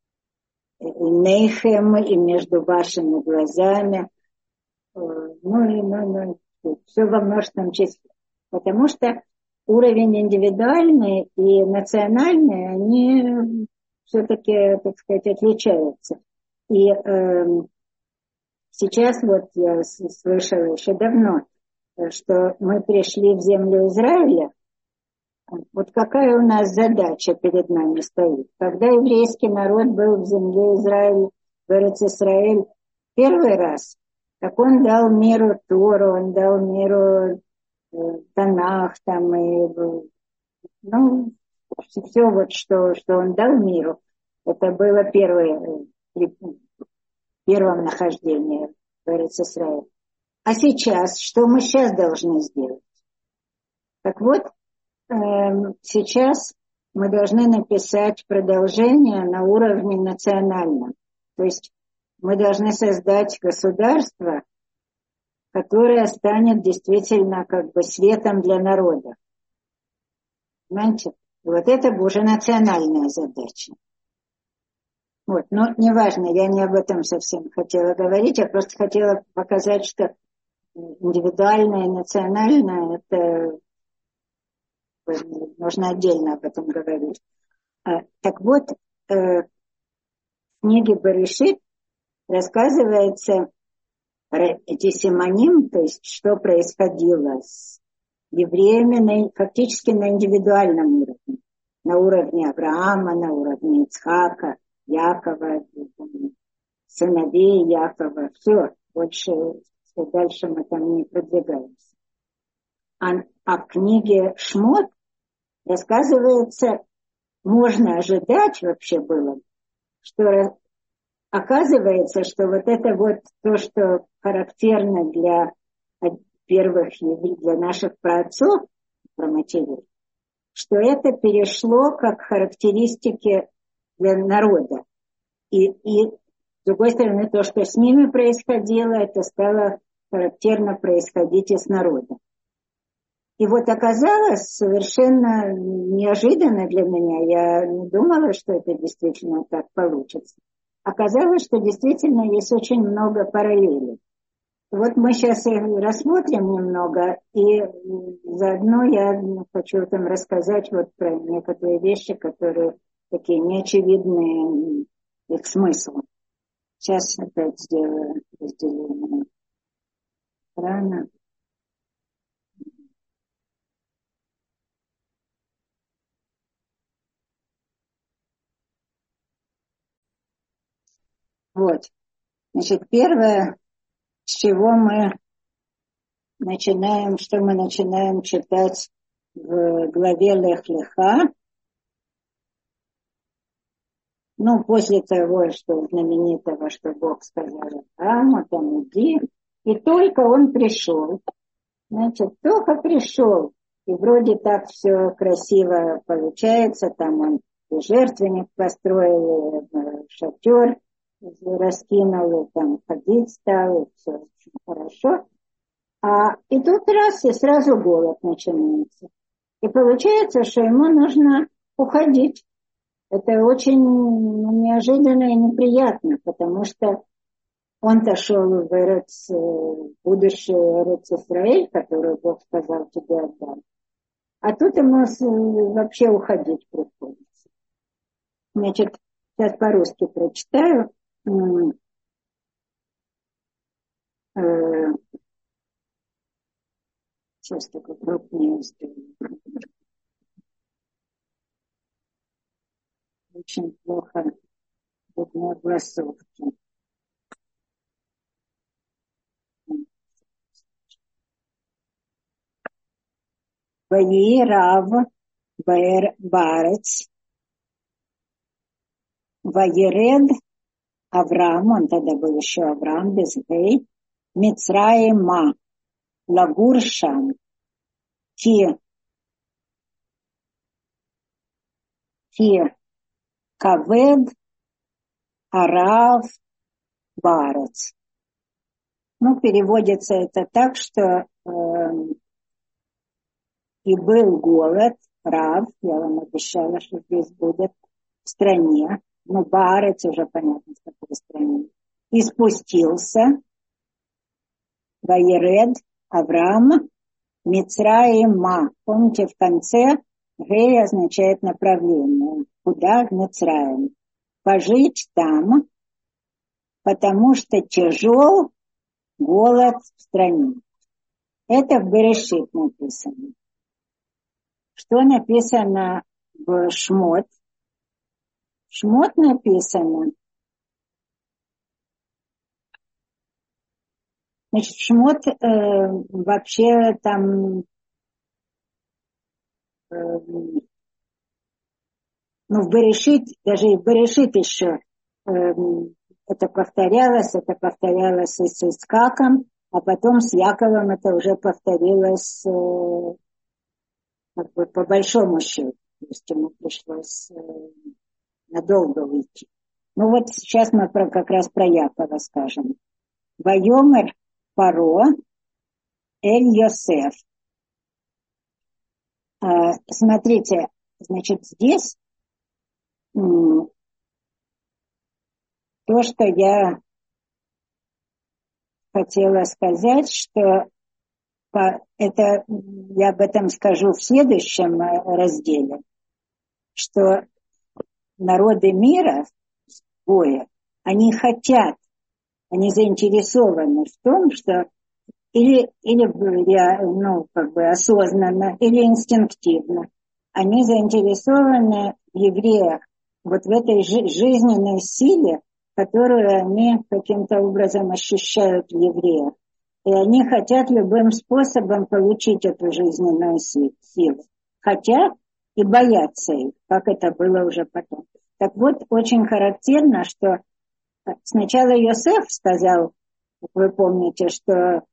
нейхем, и между вашими глазами. Ну и ну, ну, все во множественном числе. Потому что уровень индивидуальный и национальный, они все-таки, так сказать, отличаются. И э, сейчас вот я слышала еще давно, что мы пришли в землю Израиля. Вот какая у нас задача перед нами стоит? Когда еврейский народ был в земле Израиля, в Эрец-Исраэль первый раз, так он дал миру Тору, он дал миру э, Танах, там, и, ну, все вот, что, что он дал миру, это было первое, первое нахождение в Эрец-Исраэль. А сейчас, что мы сейчас должны сделать? Так вот, э, сейчас мы должны написать продолжение на уровне национальном. То есть мы должны создать государство, которое станет действительно как бы светом для народа. Понимаете? И вот это уже национальная задача. Вот, но неважно, я не об этом совсем хотела говорить, я просто хотела показать, что индивидуальное и национальное, это можно отдельно об этом говорить. А, так вот, э, в книге Берешит рассказывается эти симоним, то есть что происходило с евреями на, фактически на индивидуальном уровне. На уровне Авраама, на уровне Ицхака, Якова, сыновей Якова. Все, больше, дальше мы там не продвигаемся. А, а в книге Шмот рассказывается, можно ожидать вообще было, что оказывается, что вот это вот то, что характерно для первых, для наших праотцов, про матерей, что это перешло как характеристики для народа. И, и с другой стороны, то, что с ними происходило, это стало характерно происходить и с народом. И вот оказалось совершенно неожиданно для меня, я не думала, что это действительно так получится. Оказалось, что действительно есть очень много параллелей. Вот мы сейчас их рассмотрим немного, и заодно я хочу там рассказать вот про некоторые вещи, которые такие неочевидные, их смысл. Сейчас опять сделаю разделение экрана. Вот. Значит, первое, с чего мы начинаем, что мы начинаем читать в главе Лех Леха, ну, после того, что знаменитого, что Бог сказал Аврааму, там иди, и только он пришел, значит, только пришел, И вроде так все красиво получается, там он и жертвенник построил, и шатер раскинул, и там ходить стал, и все очень хорошо. А, и тут раз, и сразу голод начинается. И получается, что ему нужно уходить. Это очень неожиданно и неприятно, потому что он-то шел в Эрец, в будущее Эрец Исраэль, которую Бог сказал тебе отдам. А тут ему вообще уходить приходится. Значит, сейчас по-русски прочитаю. Сейчас только крупнее сделаю. Очень плохо видно голосовки. Ваи Рав Баарец Ваеред Авраам, он тогда был еще Авраам, без Гей, Мицраима Лагуршам Ки Ки Кавед Арав Баарец. Ну, переводится это так, что э, и был голод, Рав, я вам обещала, что здесь будет, в стране, ну, Баарец уже понятно, в какой стране, и спустился Ваеред Авраам Мицраима. Помните, в конце Гей означает направление. Куда? В Мицраим. Пожить там, потому что тяжел голод в стране. Это в Берешит написано. Что написано в Шмот? В Шмот написано. Значит, Шмот э, вообще там, э, ну, в Берешит, даже и в Берешит еще э, это повторялось, это повторялось и с Ицхаком, а потом с Яковом это уже повторилось э, как бы по большому счету. То есть ему пришлось э, надолго уйти. Ну вот сейчас мы про, как раз про Якова скажем. Вайомер Паро Эль Йосеф. А, смотрите, значит, здесь м, то, что я хотела сказать, что по, это я об этом скажу в следующем разделе, что народы мира, боя, они хотят, они заинтересованы в том, что или, или ну, как бы осознанно, или инстинктивно, они заинтересованы в евреях, вот в этой жи- жизненной силе, которую они каким-то образом ощущают в евреях. И они хотят любым способом получить эту жизненную силу. Хотят и боятся их, как это было уже потом. Так вот, очень характерно, что сначала Йосеф сказал, вы помните, что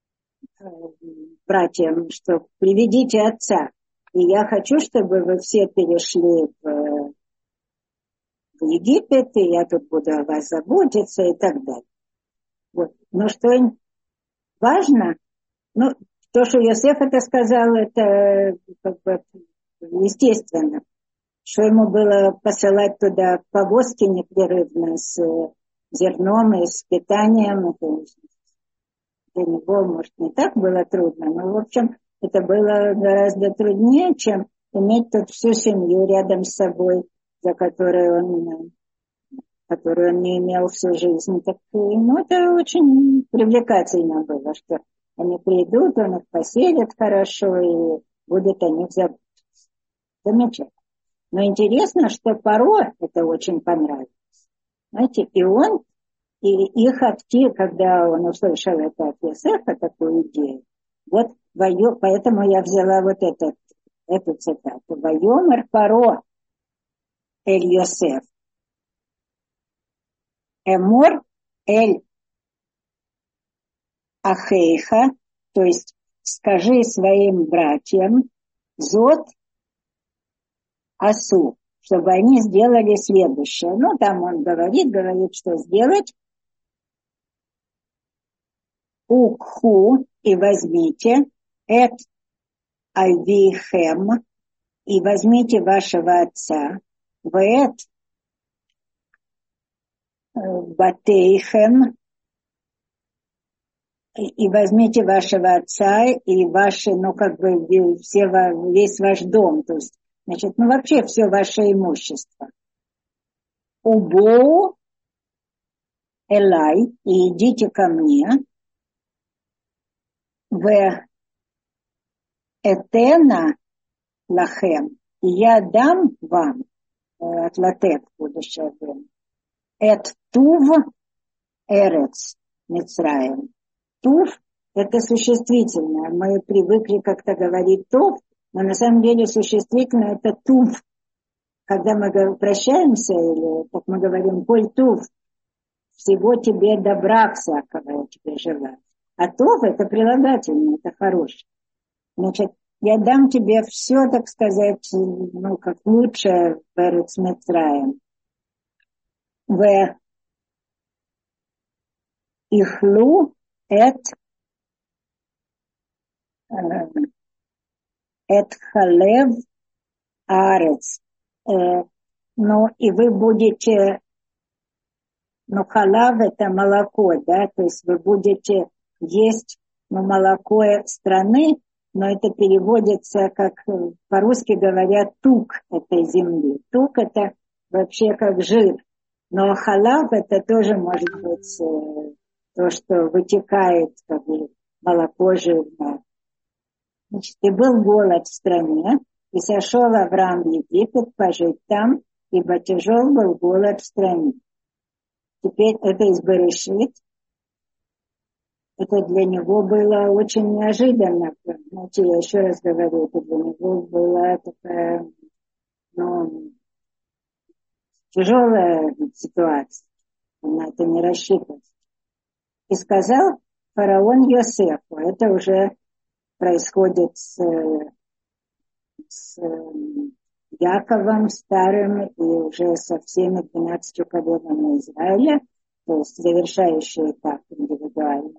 братьям, что приведите отца, и я хочу, чтобы вы все перешли в, в Египет, и я тут буду о вас заботиться и так далее. Вот. Но что важно, ну, то, что Йосеф это сказал, это как бы естественно, что ему было посылать туда повозки непрерывно с зерном и с питанием. Для него, может, не так было трудно, но, в общем, это было гораздо труднее, чем иметь тут всю семью рядом с собой, за которой он, которую он не имел всю жизнь. Так, ну, это очень привлекательно было, что они придут, он их поселит хорошо, и будут о них заботиться. Замечательно. Но интересно, что Паро это очень понравилось. Знаете, и он, и их актив, когда он услышал это от Йосефа, такую идею, вот, поэтому я взяла вот этот, эту цитату. Вайомер Паро Эль Йосеф. Эмор Эль Ахейха, то есть скажи своим братьям, Зод Асу, чтобы они сделали следующее. Ну, там он говорит, говорит, что сделать. Укху, и возьмите, эт авихем, и возьмите вашего отца, вэт батейхем, и возьмите вашего отца и ваши, ну, как бы, все, весь ваш дом, то есть, значит, ну, вообще все ваше имущество. Убоу элай, и идите ко мне, в этена лахем, и я дам вам, от латет будущее время, эт тув эрец Мицраим. Тув – это существительное. Мы привыкли как-то говорить тув, но на самом деле существительное – это тув. Когда мы прощаемся, или, как мы говорим, коль тув, всего тебе добра всякого я тебе желаю. А тув – это прилагательное, это хорошее. Значит, я дам тебе все, так сказать, ну, как лучшее в Эрец Мицраим. В ихлу эт эт халев арец. Ну, и вы будете, ну, халав это молоко, да, то есть вы будете есть, ну, молоко страны, но это переводится, как по-русски говорят, тук этой земли. Тук это вообще как жир. Но халав это тоже может быть то, что вытекает, как бы, молоко жирное. Значит, и был голод в стране, и сошел Авраам в Египет пожить там, ибо тяжел был голод в стране. Теперь это из Берешит. Это для него было очень неожиданно. Знаете, я еще раз говорю, это для него была такая, ну, тяжелая ситуация. Он на это не рассчитывал. И сказал фараон Йосефу, это уже происходит с, с Яковом старым и уже со всеми двенадцатью коленами Израиля, то есть завершающий этап индивидуально.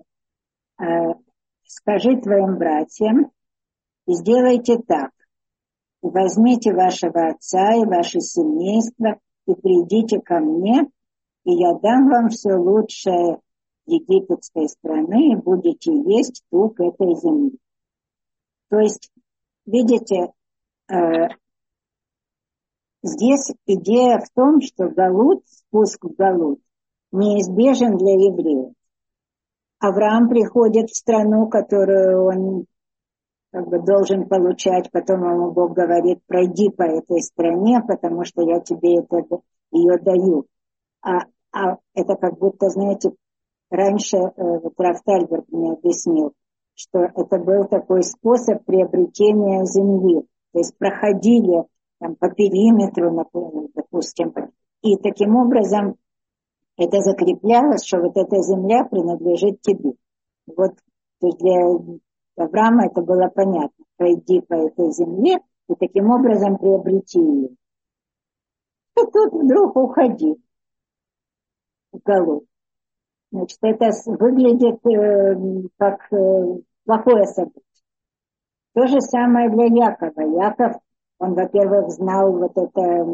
Скажи твоим братьям и сделайте так. Возьмите вашего отца и ваше семейство и придите ко мне, и я дам вам все лучшее египетской страны и будете есть тук этой земли. То есть, видите, э, здесь идея в том, что галут, спуск в галут, неизбежен для евреев. Авраам приходит в страну, которую он как бы должен получать, потом ему Бог говорит, пройди по этой стране, потому что я тебе это, ее даю. А, а это как будто, знаете, раньше э, вот Рав Тальберг мне объяснил, что это был такой способ приобретения земли. То есть проходили там, по периметру, например, допустим, и таким образом это закреплялось, что вот эта земля принадлежит тебе. Вот, то есть для Авраама это было понятно. Пройди по этой земле и таким образом приобрети ее. И тут вдруг уходи в голод. Значит, это выглядит э, как э, плохое событие. То же самое для Якова. Яков, он, во-первых, знал вот это,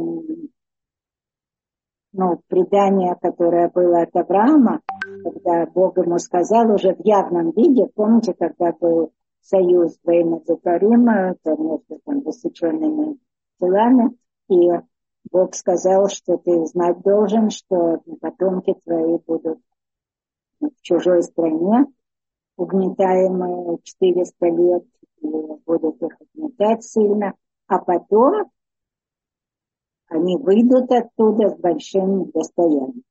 ну, предание, которое было от Авраама, когда Бог ему сказал уже в явном виде, помните, когда был союз Бейна Закарима, между там рассеченными телами, и Бог сказал, что ты знать должен, что потомки твои будут в чужой стране, угнетаемые четыреста лет, и будут их угнетать сильно, а потом они выйдут оттуда с большим достоянием.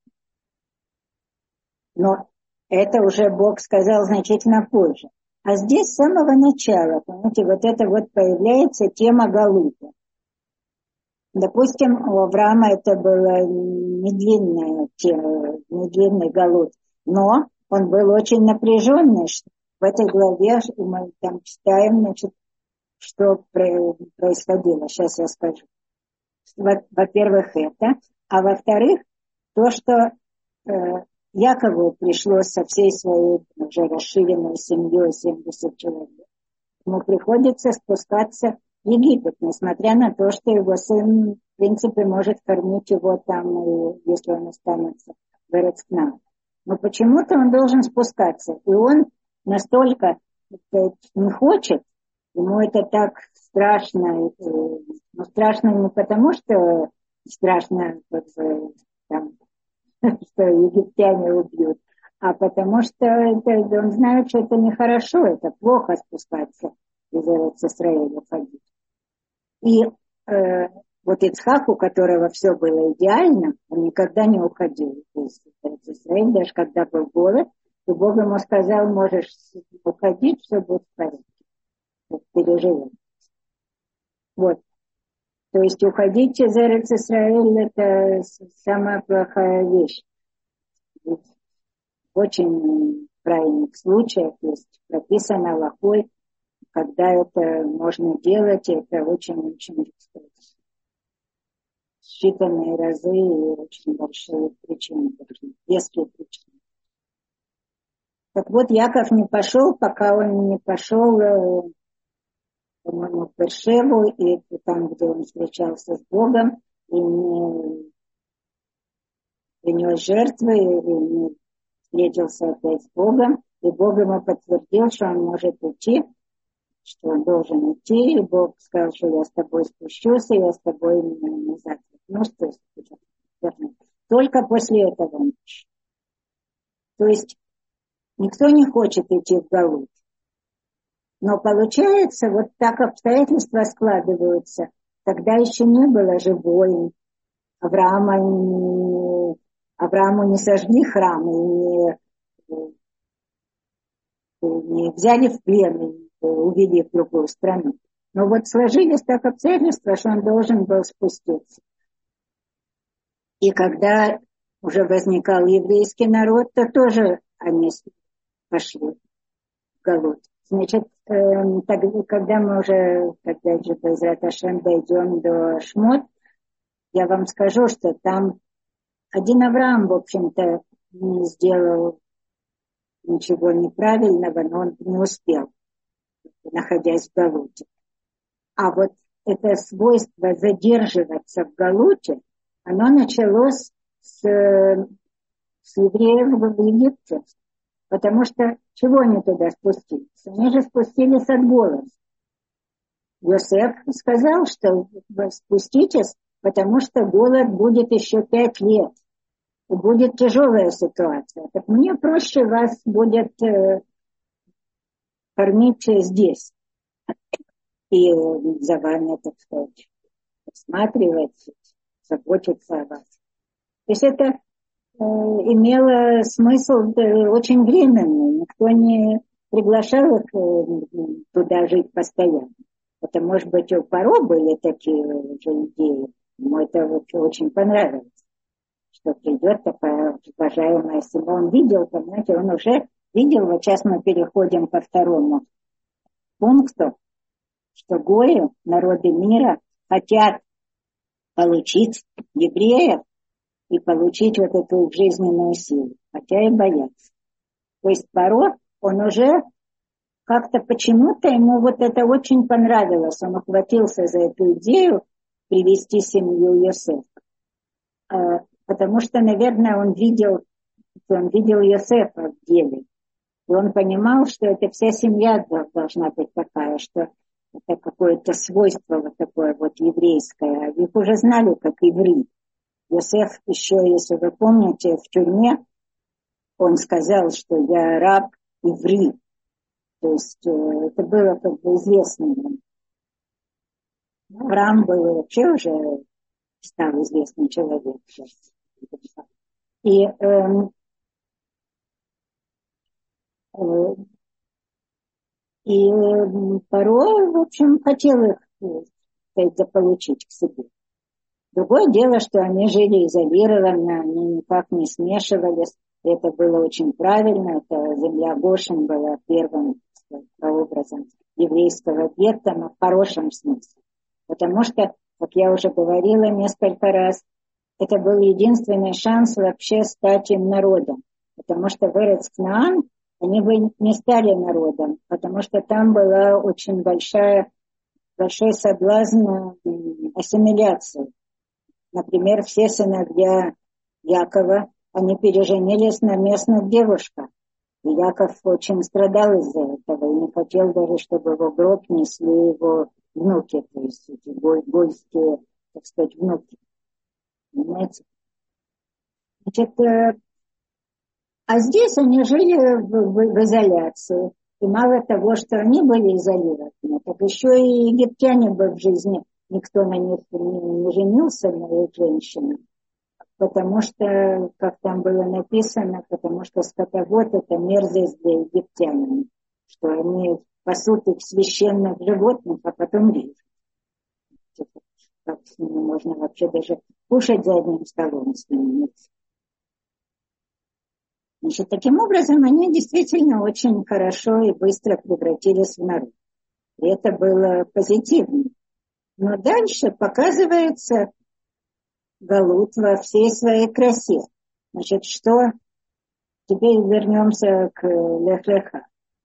Но это уже Бог сказал значительно позже. А здесь с самого начала, понимаете, вот это вот появляется тема галута. Допустим, у Авраама это было не длинная тема, не длинный галут, но он был очень напряженный. В этой главе мы там читаем, значит, что происходило. Сейчас я скажу. Во-первых, это. А во-вторых, то, что э, Якову пришлось со всей своей уже расширенной семьей, семьдесят человек, ему приходится спускаться в Египет, несмотря на то, что его сын, в принципе, может кормить его там, если он останется в Эрец-Кнаан. Но почему-то он должен спускаться. И он настолько не хочет, ему это так страшно. Но страшно не потому, что страшно, там, что египтяне убьют, а потому что это, он знает, что это нехорошо, это плохо спускаться из Эрец-Исраэля ходить. И э, вот Ицхак, у которого все было идеально, он никогда не уходил из Эрец-Исраэля, даже когда был голод, и Бог ему сказал, можешь уходить, все будет в порядке. Вот, переживем. Вот. То есть уходить из Эрец-Исраэля — это самая плохая вещь. В очень крайних случаях есть прописано алахой, когда это можно делать, это очень-очень считанные разы и очень большие причины, веские причины. Так вот, Яков не пошел, пока он не пошел, по-моему, в Бершеву, и там, где он встречался с Богом, и не принес жертвы, и не встретился опять с Богом, и Бог ему подтвердил, что он может идти, что он должен идти, и Бог сказал, что я с тобой спущусь, и я с тобой назад вернусь, то есть вернусь. Только после этого он пошел. То есть никто не хочет идти в Галут. Но получается, вот так обстоятельства складываются. Тогда еще не было же войн. Авраама не, Аврааму не сожгли храм, и не, не взяли в плен, и увели в другую страну. Но вот сложились так обстоятельства, что он должен был спуститься. И когда уже возникал еврейский народ, то тоже они пошли в Галут. Значит, э, тогда, когда мы уже, когда же Байзрат Ашем дойдем до Шмот, я вам скажу, что там один Авраам, в общем-то, не сделал ничего неправильного, но он не успел, находясь в Галуте. А вот это свойство задерживаться в Галуте, оно началось с, с евреев в Египте. Потому что чего они туда спустились? Они же спустились от голода. Йосеф сказал, что вы спуститесь, потому что голод будет еще пять лет. И будет тяжелая ситуация. Так мне проще вас будет э, кормить здесь. И за вами, так сказать, посматривать, заботиться о вас. То есть это имело смысл очень временный. Никто не приглашал их туда жить постоянно. Это, может быть, у Паро были такие же идеи. Ему это очень понравилось, что придет такая уважаемая семья. Он видел, понимаете, он уже видел, вот сейчас мы переходим ко второму пункту, что гои, народы мира, хотят получить евреев, и получить вот эту жизненную силу, хотя и боятся. То есть Паро, он уже как-то почему-то ему вот это очень понравилось. Он ухватился за эту идею привести семью Йосефа. Потому что, наверное, он видел, он видел Йосефа в деле. И он понимал, что это вся семья должна быть такая, что это какое-то свойство вот такое вот еврейское. Их уже знали как евреи. Йосеф еще, если вы помните, в тюрьме он сказал, что я раб еврей. То есть это было как бы известно. Авраам был вообще уже стал известным человеком. И, э, э, и порой, в общем, хотел их сказать, заполучить к себе. Другое дело, что они жили изолированно, они никак не смешивались. Это было очень правильно. Это земля Гошен была первым прообразом еврейского гетто, но в хорошем смысле. Потому что, как я уже говорила несколько раз, это был единственный шанс вообще стать им народом. Потому что в Эрец Кнаан они бы не стали народом, потому что там была очень большая, большой соблазн ассимиляции. Например, все сыновья Якова, они переженились на местных девушках. И Яков очень страдал из-за этого и не хотел даже, чтобы его гроб несли его внуки, то есть эти гойские, так сказать, внуки. Понимаете? Значит, а здесь они жили в, в, в изоляции. И мало того, что они были изолированы, так еще и египтяне бы в жизни никто на них не, не женился, на их женщинах. Потому что, как там было написано, потому что скотовод — это мерзость для египтян, что они пасут их священных животных, а потом режут. Как с ними можно вообще даже кушать за одним столом с ними? Значит, таким образом, они действительно очень хорошо и быстро превратились в народ. И это было позитивно. Но дальше показывается галут во всей своей красе. Значит, что? Теперь вернемся к Лех-Леха.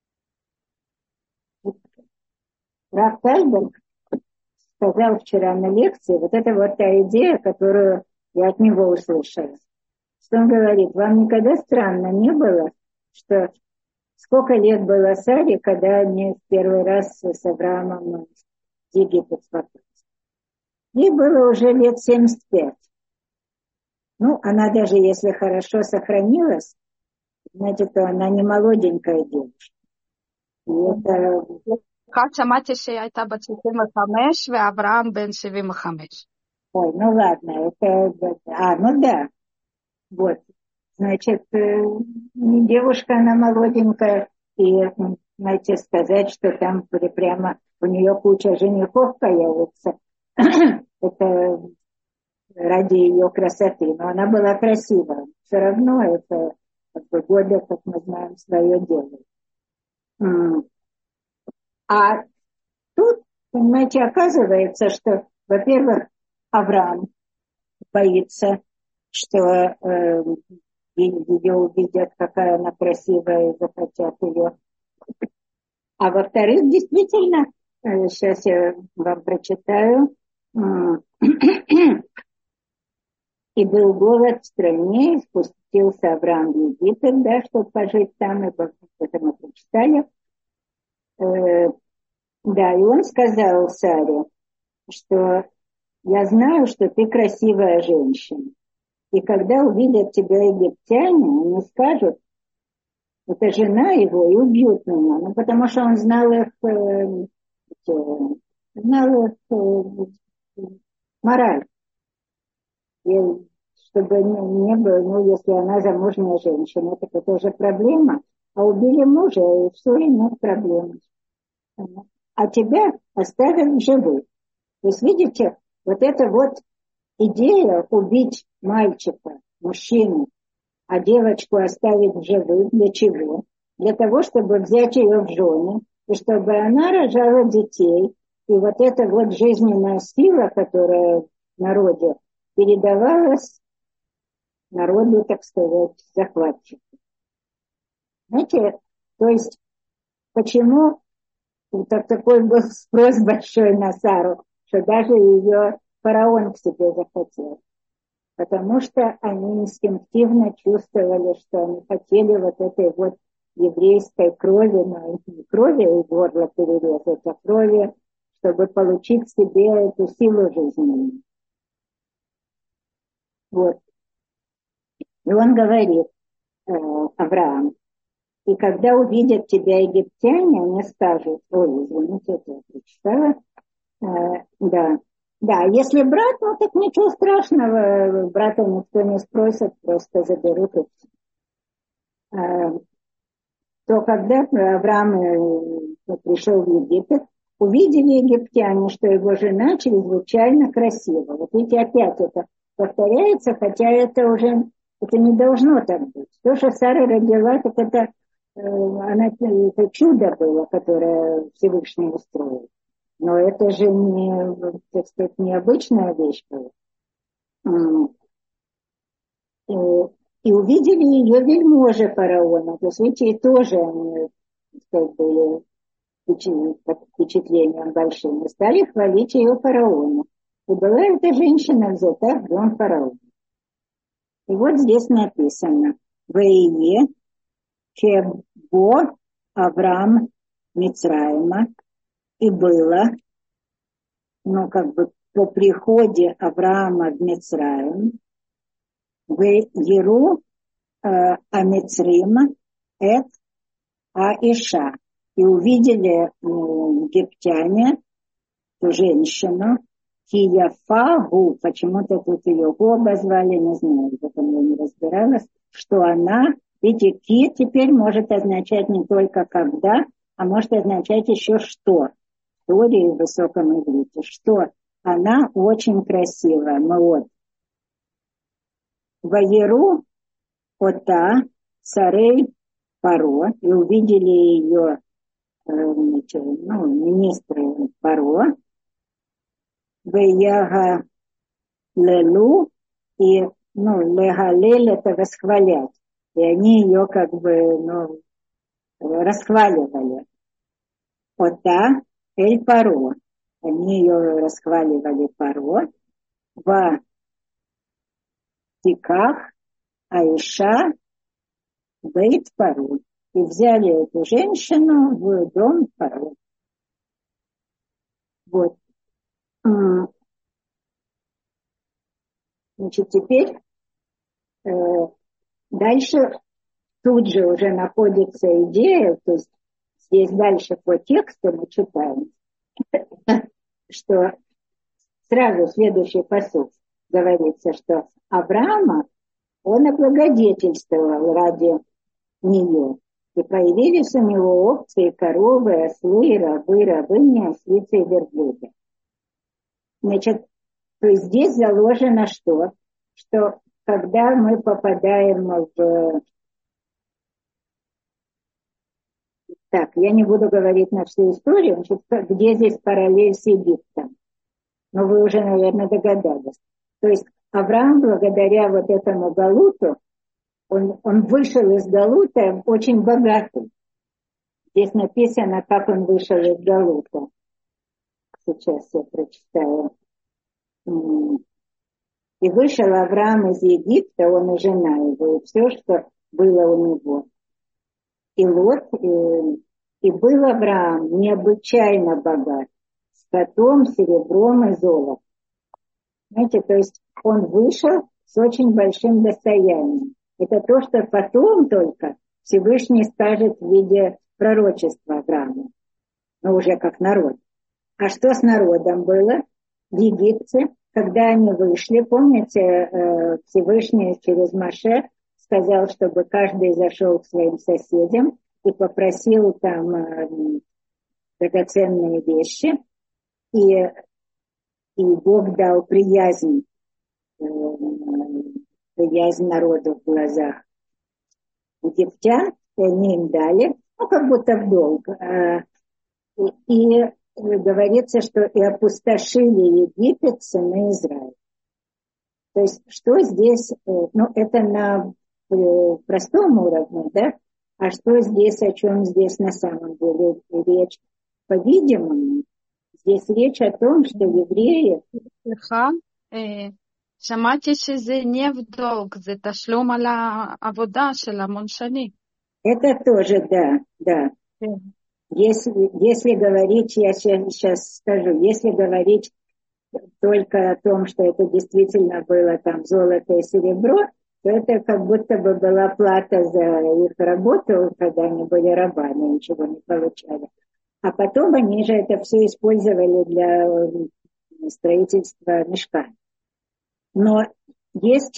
Рав Тальберг сказал вчера на лекции, вот это вот та идея, которую я от него услышала. Что он говорит, вам никогда странно не было, что сколько лет было Саре, когда они в первый раз с Авраамом в Египет попали? Ей было уже лет семьдесят пять. Ну, она даже если хорошо сохранилась, знаете, то она не молоденькая девушка. И это... אחת שמעתי שהייתה בת שבעים וחמש ואברהם בן שבעים וחמש. Ой, ну ладно, это... А, ну да. Вот. Значит, не девушка, она молоденькая. И, знаете, сказать, что там прямо у нее куча женихов появится, это ради ее красоты. Но она была красивая. Все равно это как бы годы, как мы знаем, свое делает. А тут, понимаете, оказывается, что, во-первых, Авраам боится, что э, ее увидят, какая она красивая, и захотят ее. А во-вторых, действительно, э, сейчас я вам прочитаю. И был голод в стране, и спустился Авраам в Египет, да, чтобы пожить там, и это мы прочитали. Э, да, и он сказал Саре, что я знаю, что ты красивая женщина. И когда увидят тебя египтяне, они скажут, это жена его, и убьют меня. Ну, потому что он знал их, э, знал их э, мораль. И чтобы не, не было, ну, если она замужняя женщина, так это уже проблема. А убили мужа, и все, и нет проблемы. А тебя оставят в живых. То есть, видите, вот это вот идея убить мальчика, мужчину, а девочку оставить в живых. Для чего? Для того, чтобы взять ее в жены, и чтобы она рожала детей. И вот эта вот жизненная сила, которая в народе передавалась народу, так сказать, захватчику. Знаете, то есть, почему так, такой был спрос большой на Сару, что даже ее фараон к себе захотел. Потому что они инстинктивно чувствовали, что они хотели вот этой вот еврейской крови, но не крови и горло перерезать, а крови, чтобы получить себе эту силу жизненную. Вот. И он говорит, э, Авраам, и когда увидят тебя египтяне, они скажут, ой, извините, это я прочитала, э, да, да, если брат, ну так ничего страшного, брата никто не спросит, просто заберут их. Э, то когда Авраам э, пришел в Египет, увидели египтяне, что его жена чрезвычайно красива. Вот видите, опять это повторяется, хотя это уже, это не должно так быть. То, что Сара родила, так это она, это чудо было, которое Всевышний устроил. Но это же не, так сказать, необычная вещь была. И, и увидели ее вельможи фараона. То есть, видите, тоже они, так сказать, были под впечатлением большим. И стали хвалить ее фараону. И была эта женщина взята в дом фараона. И вот здесь написано: «Ваие кебо Авраам Мицраима». И было, ну, как бы по приходе Авраама в Мицраим, в Еру э, Амицрима эт Аиша. И увидели э, египтяне ту женщину, Кияфагу, почему-то тут ее Гу обозвали, не знаю, в этом я не разбиралась, что она, видите, Ки теперь может означать не только когда, а может означать еще что. В Торе и в высоком иврите, что она очень красивая. Мы вот Ваеру ота царей Паро, и увидели ее э, ну, министры Паро, Ваяга лелу, и ну, легалель это восхвалять. И они ее как бы ну, расхваливали. Ота эль Паро. Они ее расхваливали Паро. В Тиках Аиша Бейт Паро. И взяли эту женщину в дом Паро. Вот. Значит, теперь э, дальше тут же уже находится идея, то есть здесь дальше по тексту мы читаем, что сразу следующий посыл говорится, что Авраама он облагодетельствовал ради нее. И появились у него овцы, коровы, ослы, рабы, рабыни, ослицы и верблюды. Значит, то есть здесь заложено что? Что когда мы попадаем в... Так, я не буду говорить на всю историю, значит, где здесь параллель с Египтом. Но вы уже, наверное, догадались. То есть Авраам, благодаря вот этому галуту, он, он вышел из галута очень богатый. Здесь написано, как он вышел из галута. Сейчас я прочитаю. И вышел Авраам из Египта, он и жена его, и все, что было у него. И Лот, и, и был Авраам необычайно богат, скотом, серебром и золотом. Знаете, то есть он вышел с очень большим достоянием. Это то, что потом только Всевышний скажет в виде пророчества Аврааму, но уже как народ. А что с народом было в Египте, когда они вышли? Помните, Всевышний через Моше сказал, чтобы каждый зашел к своим соседям и попросил там драгоценные вещи, и, и Бог дал приязнь, приязнь народу в глазах египтян, и они им дали, ну, как будто в долг. И, и говорится, что и опустошили Египет сыны Израиля. То есть, что здесь, ну, это на простом уровне, да, а что здесь, о чем здесь на самом деле речь? По-видимому, здесь речь о том, что евреи... שמעתי שזה ניב דולג, זה תשלום על העבודה של המון שנים. Это тоже, да, да. Yeah. Если, если говорить, я сейчас скажу, если говорить только о том, что это действительно было там золото и серебро, то это как будто бы была плата за их работу, когда они были рабами, ничего не получали. А потом они же это все использовали для строительства мешка. Но есть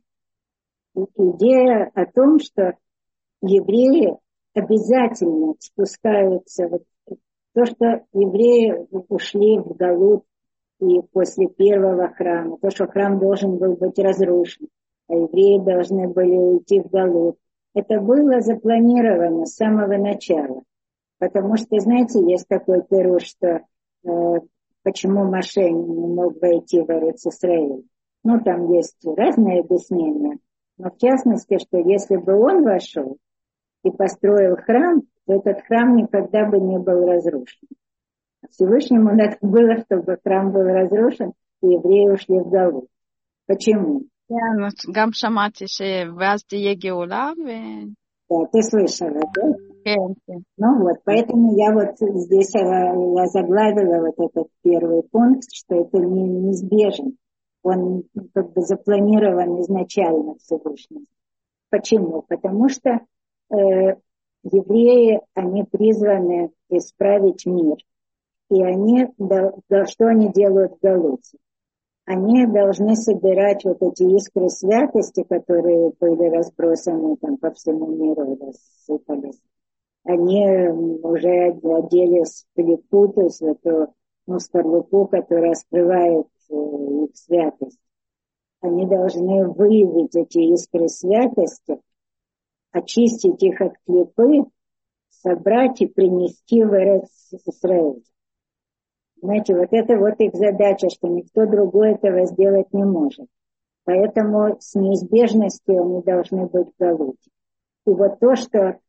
идея о том, что евреи обязательно спускаются. Вот то, что евреи ушли в галут и после первого храма, то, что храм должен был быть разрушен, а евреи должны были уйти в галут. Это было запланировано с самого начала. Потому что, знаете, есть такой пируш, что э, почему Моше не мог войти в Эрец-Исраэль. Ну, там есть разные объяснения. Но в частности, что если бы он вошел и построил храм, то этот храм никогда бы не был разрушен. Всевышнему надо было, чтобы храм был разрушен, и евреи ушли в Галут. Почему? גם שמעתי שואז תהיה גאולה ו... Да, ты слышала, да? כן, כן. Ну вот, поэтому я вот здесь я заглавила вот этот первый пункт, что это не, неизбежен. Он как бы запланирован изначально Всевышним. Почему? Потому что э, евреи, они призваны исправить мир. И они, да, да, что они делают в Галуте? Они должны собирать вот эти искры святости, которые были разбросаны там по всему миру, рассыпались. Они уже одели скорлупу, то есть эту ну, скорлупу, которая скрывает э, их святость. Они должны выявить эти искры святости, очистить их от клепы, собрать и принести в Эрец-Исраэль. Знаете, вот это вот их задача, что никто другой этого сделать не может. Поэтому с неизбежностью они должны быть в Галуте. И вот то, что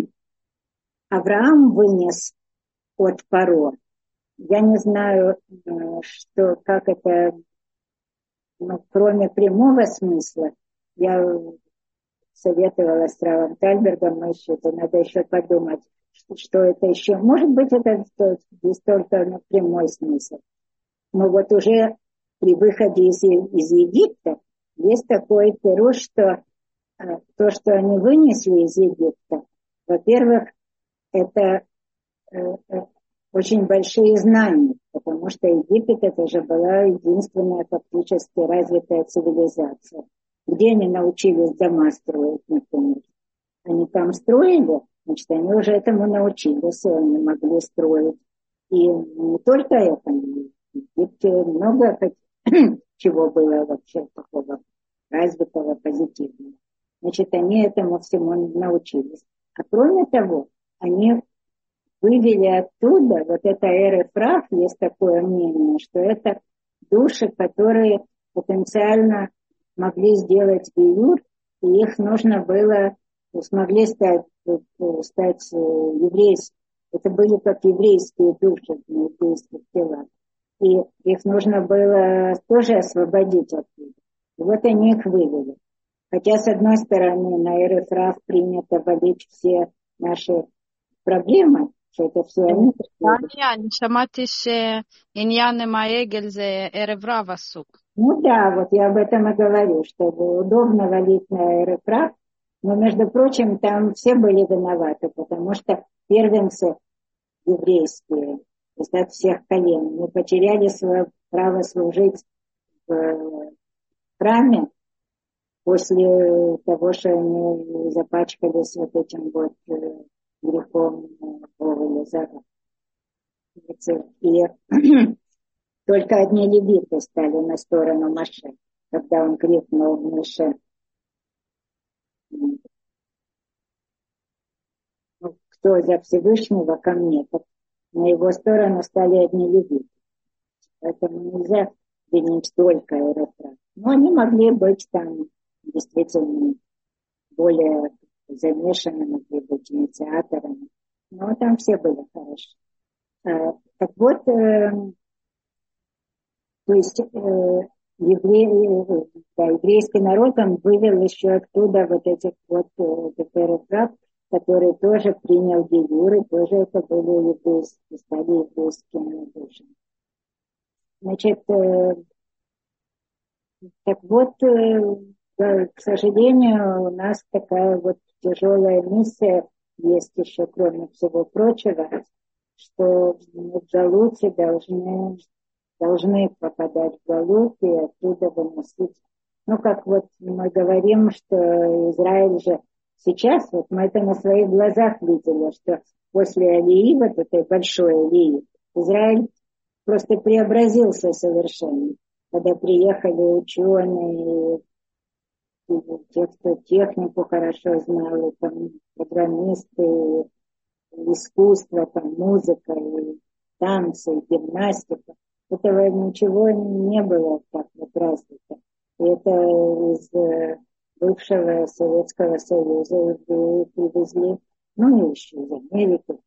Авраам вынес от Паро, я не знаю, что, как это, ну, кроме прямого смысла, я советовала с Равом Тальбергом, мы еще, это надо еще подумать, что это еще, может быть, это здесь только ну, прямой смысл. Но вот уже при выходе из, из Египта есть такой пируш, что а, то, что они вынесли из Египта, во-первых, это э, э, очень большие знания, потому что Египет это же была единственная фактически развитая цивилизация. Где они научились дома строить, например? Они там строили, значит, они уже этому научились, и они могли строить. И не только это, в Египте много чего было вообще такого развитого, позитивного. Значит, они этому всему научились. А кроме того, они вывели оттуда, вот это Эр-Эфрат, есть такое мнение, что это души, которые потенциально могли сделать гиюр, и их нужно было, смогли стать, стать еврейскими. Это были как еврейские души на еврейских телах. И их нужно было тоже освободить оттуда. И вот они их вывели. Хотя, с одной стороны, на Эр-Эфрат принято валить все наши проблемы, что это все они. אני שמעתי שעניין עם העגל זה ערב רב עסוק. Ну да, вот я об этом и говорю, что удобно валить на Эр-Эфрат, но, между прочим, там все были виноваты, потому что первенцы еврейские, из всех колен, не потеряли свое право служить в храме после того, что они запачкались вот этим вот грехом Вовы Лизара. И только одни левиты стали на сторону Моше, когда он крикнул Моше. Ну, кто за Всевышнего ко мне, так на его сторону стали одни левиты. Поэтому нельзя винить только Эр-Эфрат. Но они могли быть там действительно более замешаны, могли быть инициаторами. Но там все были хороши. А, так вот, э, то есть э, евре, да, еврейский народ, он вывел еще оттуда вот этих вот Эр-Эфрат, который тоже принял гиюр, и тоже это были еврейские, стали еврейскими душами. Значит, э, так вот, э, да, к сожалению, у нас такая вот тяжелая миссия есть еще, кроме всего прочего, что в Галуте должны, должны попадать в Галут и оттуда выносить. Ну, как вот мы говорим, что Израиль же сейчас, вот мы это на своих глазах видели, что после Алии, вот этой большой Алии, Израиль просто преобразился совершенно. Когда приехали ученые, и те, кто технику хорошо знал, и там программисты, и искусство, там музыка, и танцы, и гимнастика. Этого ничего не было так вот развито. И это из бывшего Советского Союза привезли, ну и еще из Америки.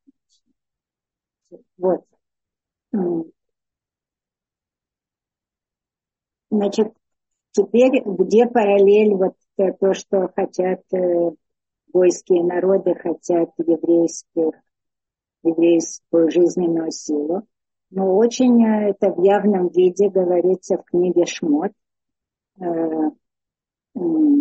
Вот. Значит, теперь где параллель вот то, что хотят э, гойские народы, хотят еврейских, еврейскую жизненную силу. Но очень э, это в явном виде говорится в книге Шмот. Э, э,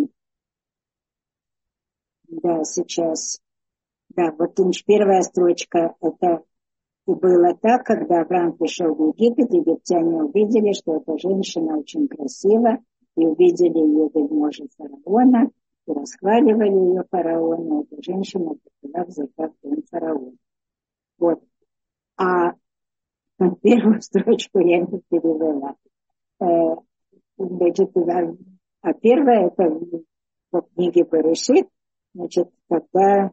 да, сейчас. Да, вот первая строчка, это и было так, когда Авраам пришел в Египет, египтяне увидели, что эта женщина очень красива, и увидели ее вельможи фараона, и расхваливали ее фараона, эта женщина пришла в закат дом фараона. Вот. А первую строчку я не перевела. Э, значит, а первая, это в книге Берешит, значит, когда...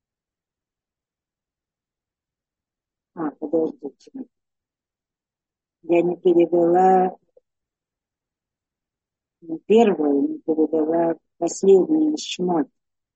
А, подождите. Я не перевела не первую, не перевела последний Шмот.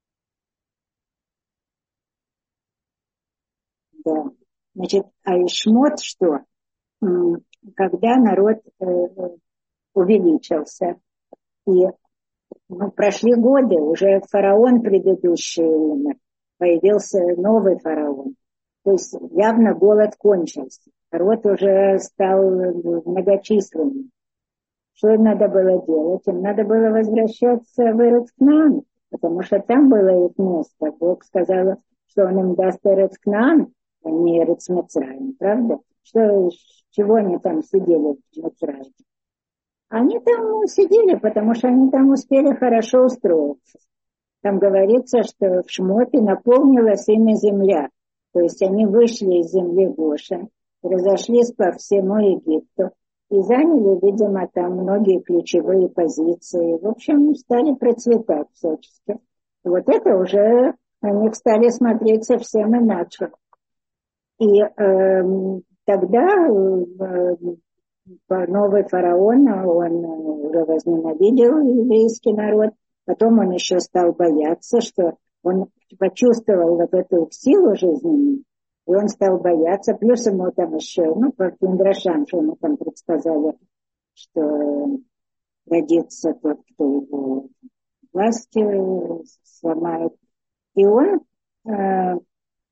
Да. Значит, а Шмот что? Когда народ э, увеличился, и ну, прошли годы, уже фараон предыдущий умер, появился новый фараон. То есть явно голод кончился. Народ уже стал многочисленным. Что им надо было делать? Им надо было возвращаться в Эрец Кнаан, потому что там было их место. Бог сказал, что он им даст Эрец Кнаан, а не Эрец Мицраим, правда? Что, чего они там сидели в Мицраиме? Они там сидели, потому что они там успели хорошо устроиться. Там говорится, что в Шмоте наполнилась ими земля. То есть они вышли из земли Гошен, разошлись по всему Египту и заняли, видимо, там многие ключевые позиции. В общем, стали процветать всячески. Вот это уже на них стали смотреть совсем иначе. И э, тогда э, новый фараон, он уже возненавидел еврейский народ, потом он еще стал бояться, что он почувствовал вот эту силу жизненную, и он стал бояться. Плюс ему там еще, ну, по Киндрашам, что ему там предсказали, что родится тот, кто его власти сломает. И он, э,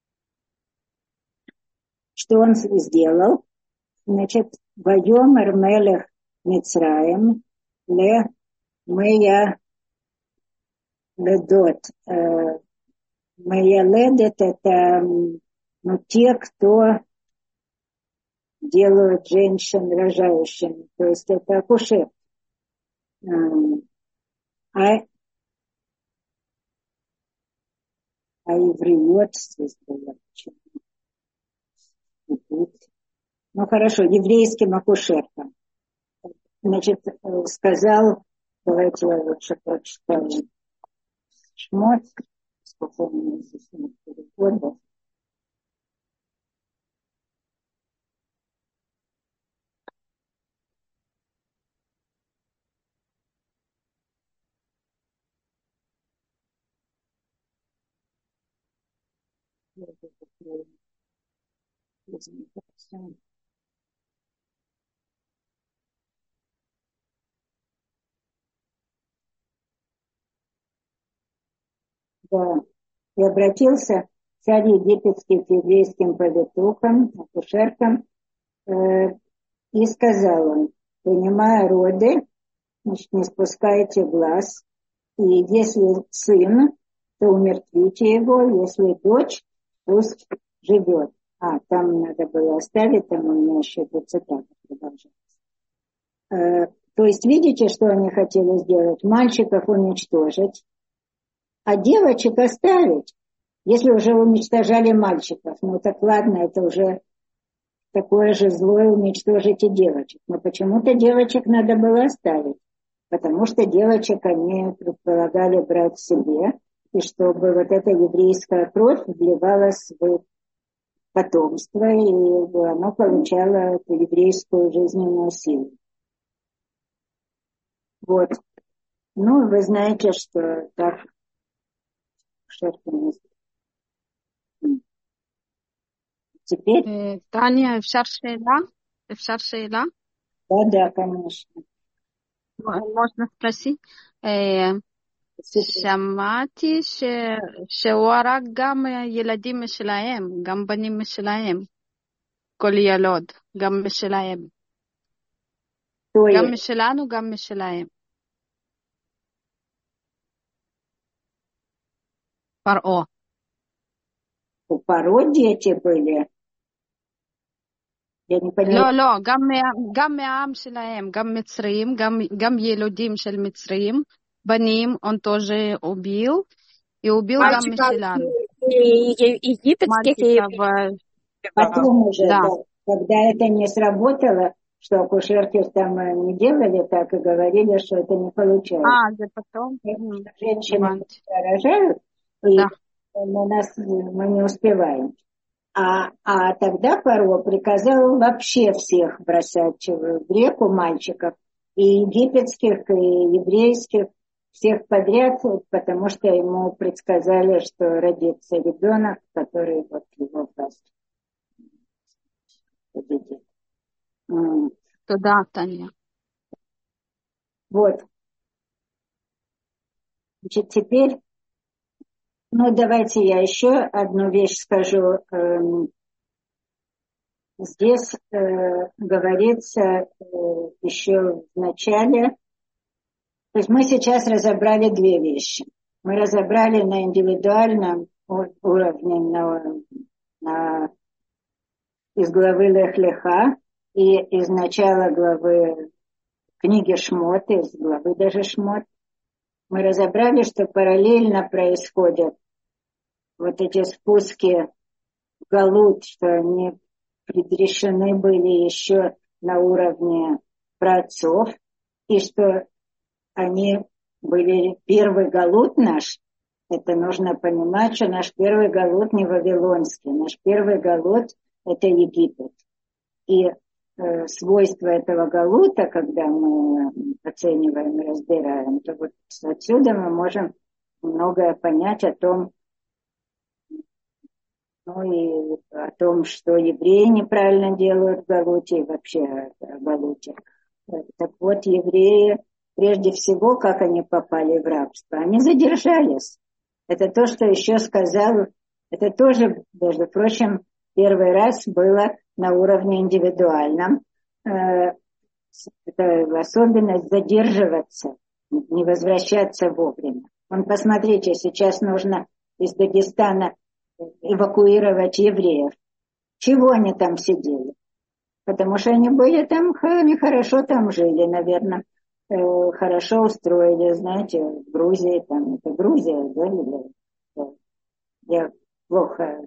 что он сделал? Значит, «Вайомер мелех Мицраим ле мэя ледот». Мэя-ледет — это ну, те, кто делают женщин рожающими. То есть это акушер. А, а евреет здесь было. Ну хорошо, еврейским акушеркам. Значит, сказал, давайте я лучше прочитаю. Шмот, сколько у меня здесь нет переводов. Да, и обратился царь египетский к еврейским повитухам, акушеркам, э, и сказал он: принимая роды, значит, не спускайте глаз, и если сын, то умертвите его, если дочь, пусть живет. А, там надо было оставить, там у меня еще эта цитата продолжается. Э, то есть, видите, что они хотели сделать? Мальчиков уничтожить, а девочек оставить. Если уже уничтожали мальчиков, ну так ладно, это уже такое же злое уничтожить и девочек. Но почему-то девочек надо было оставить. потому что девочек они предполагали брать себе, и чтобы вот эта еврейская кровь вливалась в потомство, и оно получало эту еврейскую жизненную силу. Вот. Ну, вы знаете, что так шерстяные. Теперь... Таня, אפשר שאלה? אפשר שאלה? Да, да, конечно. можно sпросить? שמעתי שהוא הרג גם ילדים משלהם, גם בנים משלהם, כל ילוד, גם משלהם. גם משלנו, גם משלהם. פרעה. У Паро дети были. Я не поняла. לא, לא, גם, גם מהעם שלהם, גם מצרים, גם, גם ילודים של מצרים, בנים, он тоже убил, и убил גם משלנו. Египетских и Потом уже, да. Да, когда это не сработало, что акушерки там не делали так и говорили, что это не получается. А, это потом? Женщины рожают, и да. у нас мы не успеваем. А, а тогда Паро приказал вообще всех бросать в реку мальчиков, и египетских, и еврейских, всех подряд, потому что ему предсказали, что родится ребенок, который вот его власть победит. Туда, Таня. Вот. Значит, теперь, ну, давайте я еще одну вещь скажу. Здесь э, говорится э, еще в начале, то есть мы сейчас разобрали две вещи. Мы разобрали на индивидуальном уровне, на, на, из главы Лех-Леха и из начала главы книги Шмот, из главы даже Шмот. Мы разобрали, что параллельно происходят вот эти спуски в Галут, что они предрешены были еще на уровне праотцов, и что они были первый галут наш. Это нужно понимать, что наш первый галут не вавилонский, наш первый галут — это Египет. И э, свойства этого галута, когда мы оцениваем и разбираем, то вот отсюда мы можем многое понять о том, ну и о том, что евреи неправильно делают в Галуте и вообще о Галуте. Так вот, евреи, прежде всего, как они попали в рабство, они задержались. Это то, что еще сказал, это тоже, между прочим, первый раз было на уровне индивидуальном. Это особенность задерживаться, не возвращаться вовремя. Вон, посмотрите, сейчас нужно из Дагестана эвакуировать евреев. Чего они там сидели? Потому что они были там, они хорошо там жили, наверное, э, хорошо устроили, знаете, в Грузии, там, это Грузия, да, или, я плохо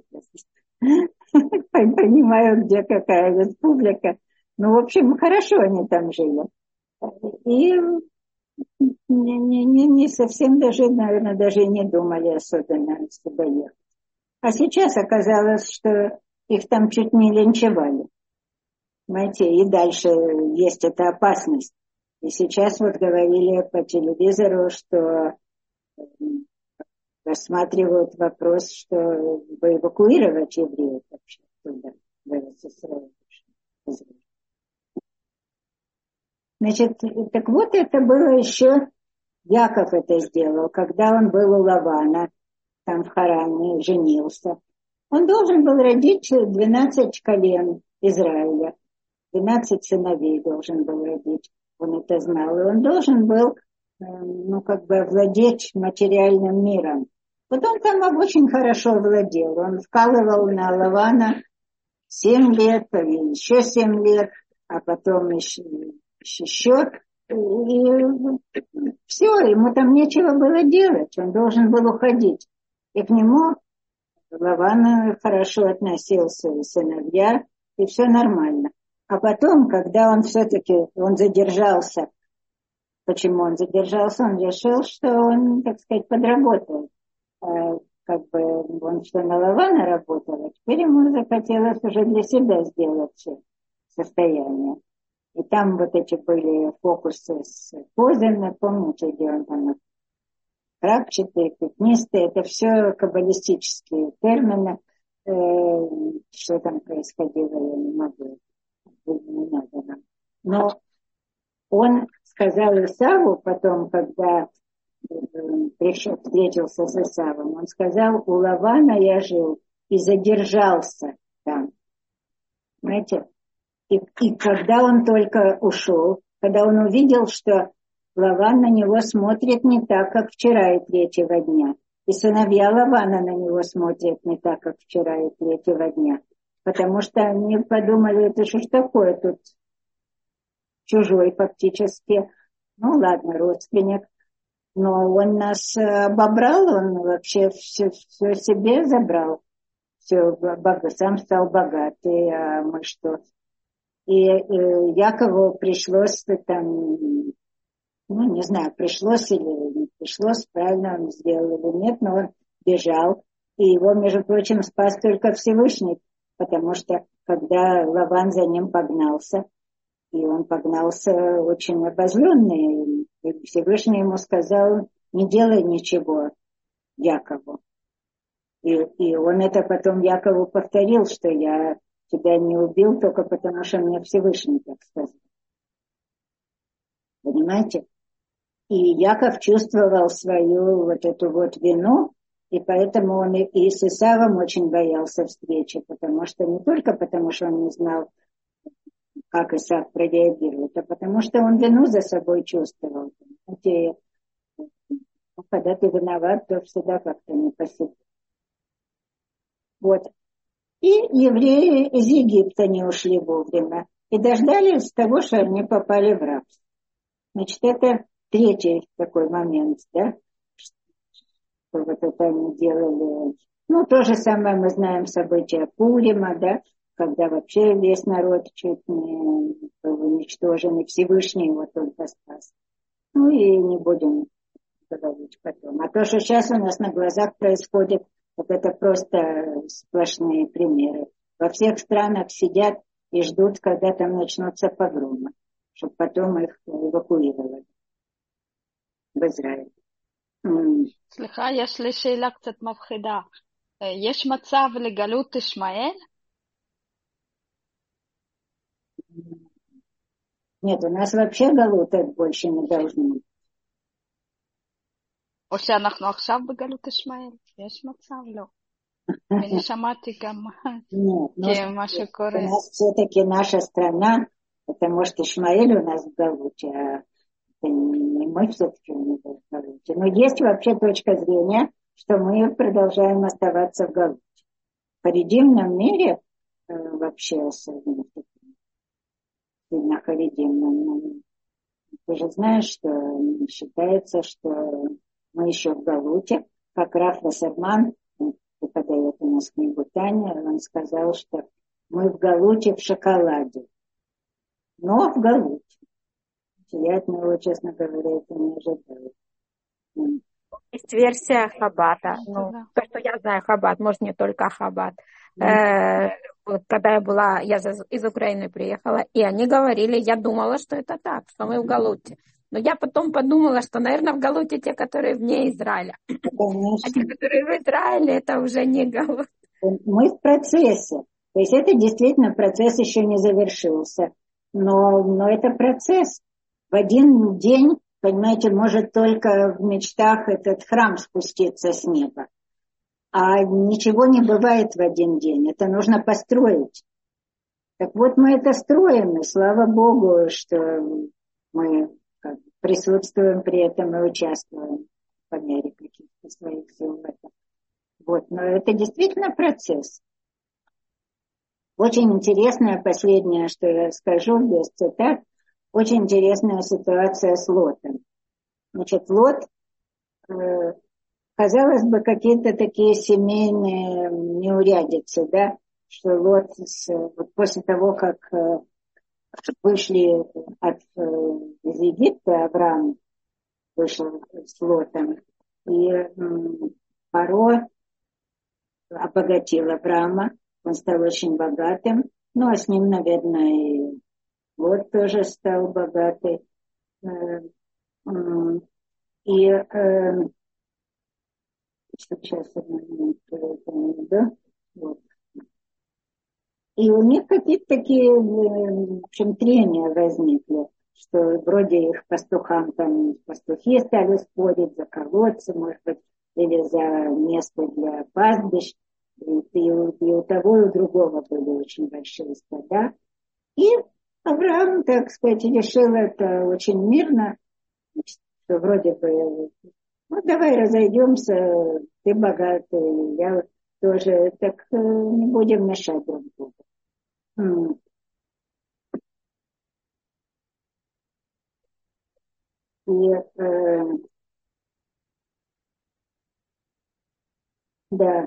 понимаю, где какая республика. Ну, в общем, хорошо они там жили. И не, не, не, не совсем даже, наверное, даже и не думали особенно сюда ехать. А сейчас оказалось, что их там чуть не линчевали. Понимаете, и дальше есть эта опасность. И сейчас вот говорили по телевизору, что рассматривают вопрос, что эвакуировать евреев вообще туда, в Израиль. Значит, так вот это было еще, Яков это сделал, когда он был у Лавана, там в Харане, женился. Он должен был родить двенадцать колен Израиля, двенадцать сыновей должен был родить, он это знал. И он должен был, ну, как бы овладеть материальным миром. Вот он там очень хорошо владел. Он вкалывал на Лавана семь лет, или еще семь лет, а потом еще, еще. И все, ему там нечего было делать, он должен был уходить. И к нему Лаван хорошо относился, и сыновья, и все нормально. А потом, когда он все-таки, он задержался в почему он задержался? Он решил, что он, так сказать, подработал. Как бы он что на Лавана работал, а теперь ему захотелось уже для себя сделать состояние. И там вот эти были фокусы с позами, помните, где он там крапчатые, пятнистые, это все каббалистические термины. Э, что там происходило, я не могу, не надо нам. Но он сказал Исаву потом, когда пришел, встретился с Исавом, он сказал, у Лавана я жил и задержался там. Знаете? И, и когда он только ушел, когда он увидел, что Лаван на него смотрит не так, как вчера и третьего дня, и сыновья Лавана на него смотрят не так, как вчера и третьего дня, потому что они подумали, это что ж такое тут чужой фактически, ну ладно, родственник, но он нас обобрал, он вообще все, все себе забрал, все, сам стал богатый, а мы что? И, и Якову пришлось там, ну не знаю, пришлось или не пришлось, правильно он сделал или нет, но он бежал, и его, между прочим, спас только Всевышний, потому что когда Лаван за ним погнался, и он погнался очень обозленный, и Всевышний ему сказал, не делай ничего Якову. И, и он это потом Якову повторил, что я тебя не убил только потому, что мне Всевышний так сказал. Понимаете? И Яков чувствовал свою вот эту вот вину, и поэтому он и, и с Исавом очень боялся встречи, потому что не только потому, что он не знал, как Исав прореагирует, а потому что он вину за собой чувствовал. Знаете, когда ты виноват, то всегда как-то не по себе. Вот. И евреи из Египта не ушли вовремя и дождались того, что они попали в рабство. Значит, это третий такой момент, да, что вот это они делали. Ну, то же самое мы знаем события Пурима, да, когда вообще весь народ чуть не был уничтожен, и Всевышний его только спас. Ну и не будем говорить потом. А то, что сейчас у нас на глазах происходит, вот это просто сплошные примеры. Во всех странах сидят и ждут, когда там начнутся погромы, чтобы потом их эвакуировали в Израиль. סליחה, יש לי שאלה קצת מפחידה. יש מצב לגלות ישמעאל? Нет, у нас вообще галутов больше не должно быть. או שאנחנו עכשיו בגלות ישמעאל? יש מצב? לא. אני שמעתי גם מה שקורה. У нас все-таки наша страна, потому что Ишмаэль у нас в галуте, а это не мы все-таки у него в галуте. Но есть вообще точка зрения, что мы продолжаем оставаться в галуте. В харидимном мире э, вообще особенно сильно харидимном. Ты же знаешь, что считается, что мы еще в галуте, как Раф Вассерман преподает у нас книгу Таня, он сказал, что мы в галуте в шоколаде, но в галуте. Я от него, честно говоря, это не ожидала. Есть версия Хаббата. Ну, то, что я знаю Хаббат, может, не только Хаббат. Э, вот, когда я была, я из Украины приехала, и они говорили, я думала, что это так, что мы в галуте. Но я потом подумала, что, наверное, в галуте те, которые вне Израиля. Конечно. А те, которые в Израиле, это уже не галут. Мы в процессе. То есть это действительно процесс еще не завершился. Но, но это процесс. В один день, понимаете, может только в мечтах этот храм спуститься с неба. А ничего не бывает в один день. Это нужно построить. Так вот мы это строим. И слава Богу, что мы как бы присутствуем при этом и участвуем по мере каких-то своих сил в этом. Вот. Но это действительно процесс. Очень интересное последнее, что я скажу без цитат, очень интересная ситуация с Лотом. Значит, Лот, э, казалось бы, какие-то такие семейные неурядицы, да, что Лот с, вот после того, как э, вышли от, э, из Египта Авраам вышел с Лотом. И м, Паро обогатил Авраама, он стал очень богатым. Ну, а с ним, наверное, и Лот тоже стал богатый. Э, м, И э, сейчас одну минуту, да? Вот. И у них какие-то такие, в общем, трения возникли, что вроде их пастухам там пастухи стали спорить за колодцы, может быть, или за место для пастбищ. И, и, у, и у того, и у другого были очень большие стада. И Авраам, так сказать, решил это очень мирно, что вроде бы, ну, давай разойдемся, ты богатый, я тоже, так не будем мешать друг другу. И, э, да.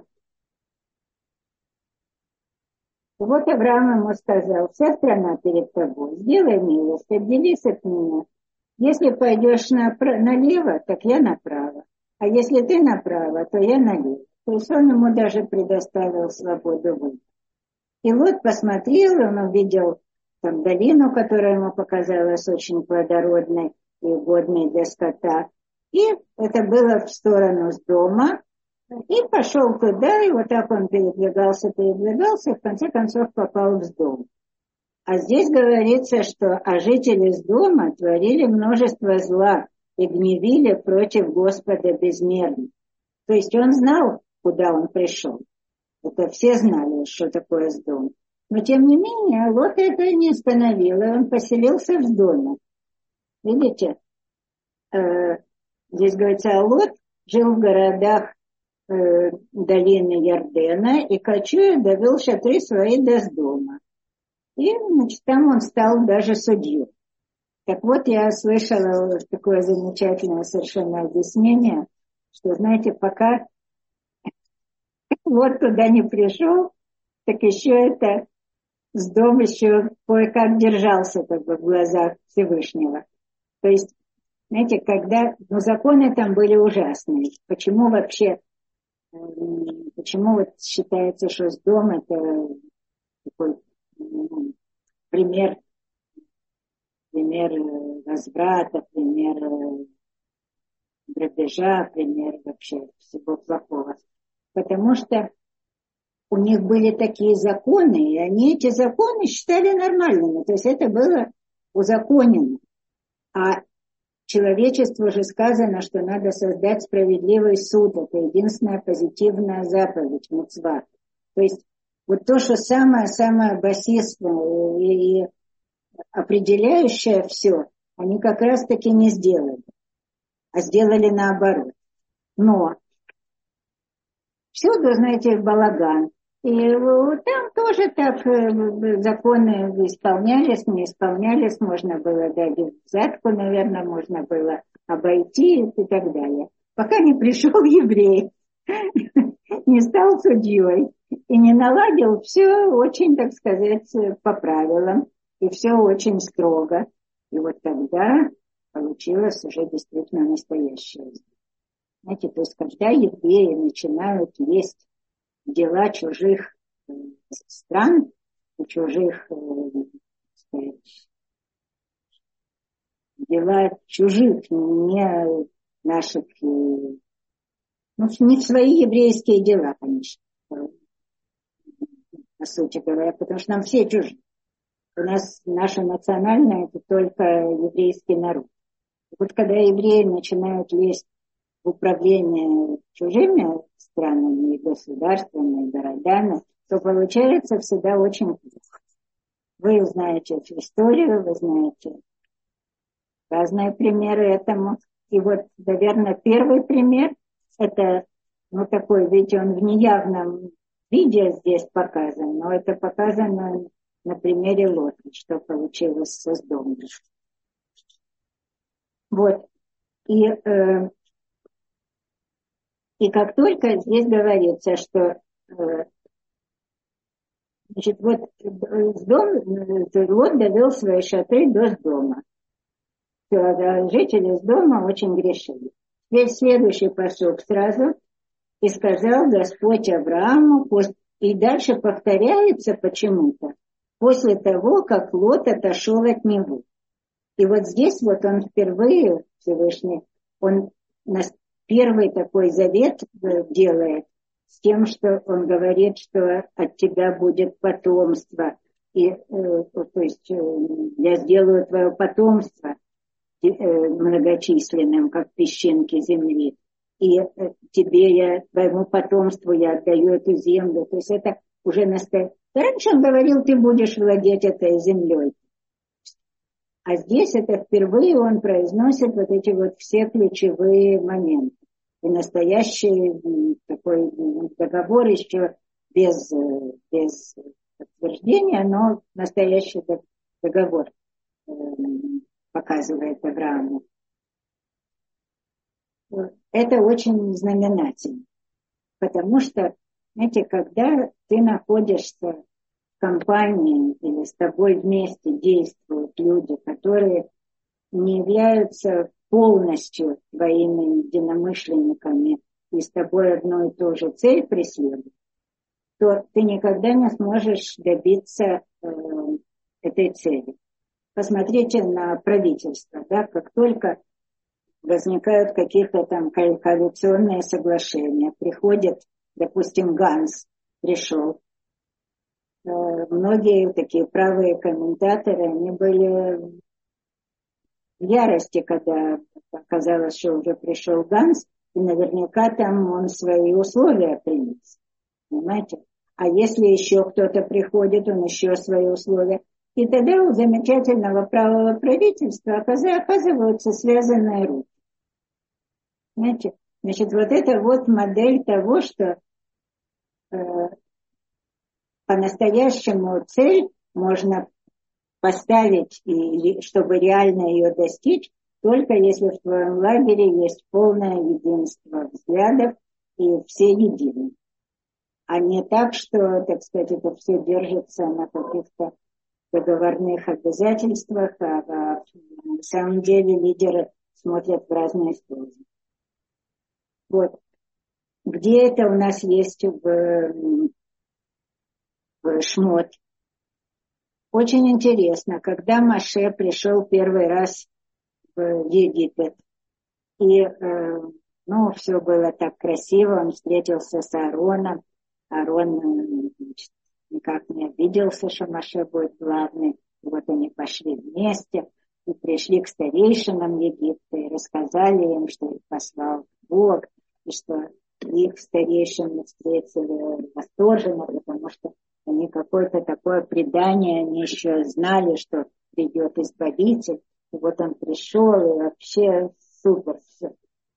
Вот Авраам ему сказал, вся страна перед тобой, сделай милость, отделись от меня. Если пойдешь напра- налево, так я направо. А если ты направо, то я налево. То есть он ему даже предоставил свободу выбора. И Лот посмотрел, он увидел там долину, которая ему показалась очень плодородной и годной для скота. И это было в сторону с дома. И пошел туда, и вот так он передвигался, передвигался, и в конце концов попал в дом. А здесь говорится, что а жители с дома творили множество зла и гневили против Господа безмерно. То есть он знал, куда он пришел. Это все знали, что такое Сдом. Но тем не менее, Лот это не остановил, и он поселился в Сдоме. Видите? Э, здесь говорится, а Лот жил в городах э, долины Ярдена и, кочуя, довел шатры свои до Сдома. И, значит, там он стал даже судьей. Так вот, я слышала такое замечательное совершенно объяснение, что, знаете, пока вот туда не пришел, так еще это Сдом еще кое-как держался как бы в глазах Всевышнего. То есть, знаете, когда, ну, законы там были ужасные. Почему вообще, почему вот считается, что Сдом это такой ну, пример, пример разврата, пример грабежа, пример вообще всего плохого. Потому что у них были такие законы, и они эти законы считали нормальными. То есть это было узаконено. А человечеству же сказано, что надо создать справедливый суд. Это единственная позитивная заповедь, мицва. То есть вот то, что самое-самое басистое и, и определяющее все, они как раз-таки не сделали, а сделали наоборот. Но всюду, знаете, балаган. И там тоже так законы исполнялись, не исполнялись, можно было дать взятку, наверное, можно было обойти и так далее. Пока не пришел еврей, не стал судьей и не наладил все очень, так сказать, по правилам, и все очень строго. И вот тогда получилось уже действительно настоящее. Знаете, то есть когда евреи начинают лезть в дела чужих э, стран, чужих, э, сказать, дела чужих, не наших, э, ну, не свои еврейские дела, конечно, по сути говоря, потому что нам все чужие. У нас наше национальное это только еврейский народ. И вот когда евреи начинают лезть в управление чужими странами, и государствами, и городами, то получается всегда очень плохо. Вы знаете эту историю, вы знаете разные примеры этому. И вот, наверное, первый пример, это, ну, такой, видите, он в неявном виде здесь показан, но это показано на примере Лота, что получилось со Сдомом. Вот. И э, И как только здесь говорится, что значит, вот Сдом, Лот довел свои шатры до Сдома. Все, да, жители из дома очень грешили. Теперь следующий пасук сразу. И сказал Господь Аврааму, и дальше повторяется почему-то, после того, как Лот отошел от него. И вот здесь вот он впервые, Всевышний, он первый такой завет делает с тем, что он говорит, что от тебя будет потомство. И, то есть я сделаю твое потомство многочисленным, как песчинки земли. И тебе я, твоему потомству я отдаю эту землю. То есть это уже настоящее. Раньше он говорил, ты будешь владеть этой землей. А здесь это впервые он произносит вот эти вот все ключевые моменты. И настоящий такой договор еще без, без подтверждения, но настоящий договор показывает Аврааму. Это очень знаменательно, потому что, знаете, когда ты находишься в компании или с тобой вместе действуют люди, которые не являются полностью твоими единомышленниками и с тобой одну и ту же цель преследуют, то ты никогда не сможешь добиться э, этой цели. Посмотрите на правительство, да, как только возникают какие-то там коалиционные соглашения, приходит, допустим, Ганс пришел. Многие такие правые комментаторы, они были в ярости, когда оказалось, что уже пришел Ганс, и наверняка там он свои условия принес. Понимаете? А если еще кто-то приходит, он еще свои условия. И тогда у замечательного правого правительства оказываются связанные руки. Знаете, значит, вот это вот модель того, что э, по-настоящему цель можно поставить, и, чтобы реально ее достичь, только если в твоем лагере есть полное единство взглядов и все едины. А не так, что, так сказать, это все держится на каких-то договорных обязательствах, а, а на самом деле лидеры смотрят в разные стороны. Вот. Где это у нас есть в, в Шмот? Очень интересно, когда Моше пришел первый раз в Египет, и э, ну, все было так красиво, он встретился с Аароном, Аарон, значит, никак не обиделся, что Моше будет главный, и вот они пошли вместе, и пришли к старейшинам Египта, и рассказали им, что их послал Бог, и что их старейшины встретили восторженно, потому что они какое-то такое предание, они еще знали, что придет Избавитель, и вот он пришел, и вообще супер все.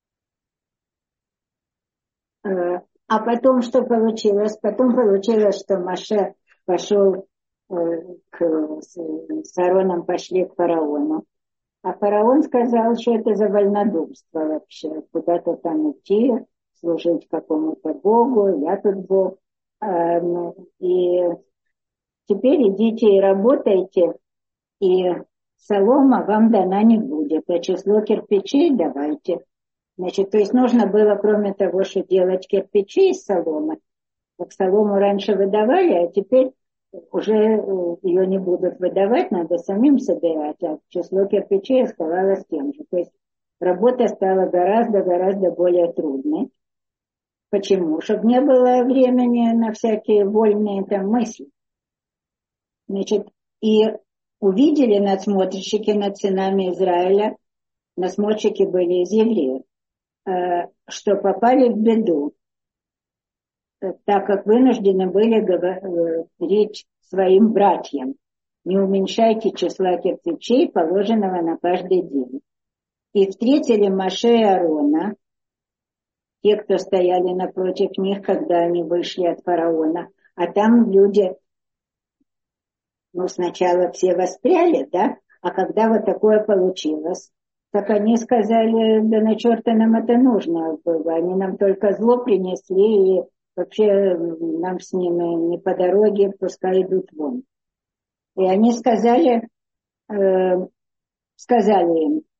А потом что получилось? Потом получилось, что Моше пошел к, с Аароном, пошли к фараону. А фараон сказал, что это за вольнодумство вообще, куда-то там идти, служить какому-то богу, я тут бог. И теперь идите и работайте, и солома вам дана не будет, а число кирпичей давайте. Значит, то есть нужно было, кроме того, что делать кирпичи из соломы, как солому раньше выдавали, а теперь уже ее не будут выдавать, надо самим собирать, а число кирпичей оставалось тем же. То есть работа стала гораздо-гораздо более трудной. Почему? Чтобы не было времени на всякие вольные там мысли. Значит, и увидели надсмотрщики над сынами Израиля, надсмотрщики были из евреев, что попали в беду, так как вынуждены были говорить своим братьям: не уменьшайте числа кирпичей, положенного на каждый день. И встретили Моше и Аарона, те, кто стояли напротив них, когда они вышли от фараона. А там люди, ну, сначала все воспряли, да, а когда вот такое получилось, так они сказали: да на черта нам это нужно было, они нам только зло принесли, и вообще нам с ними не по дороге, пускай идут вон. И они сказали, э, сказали им: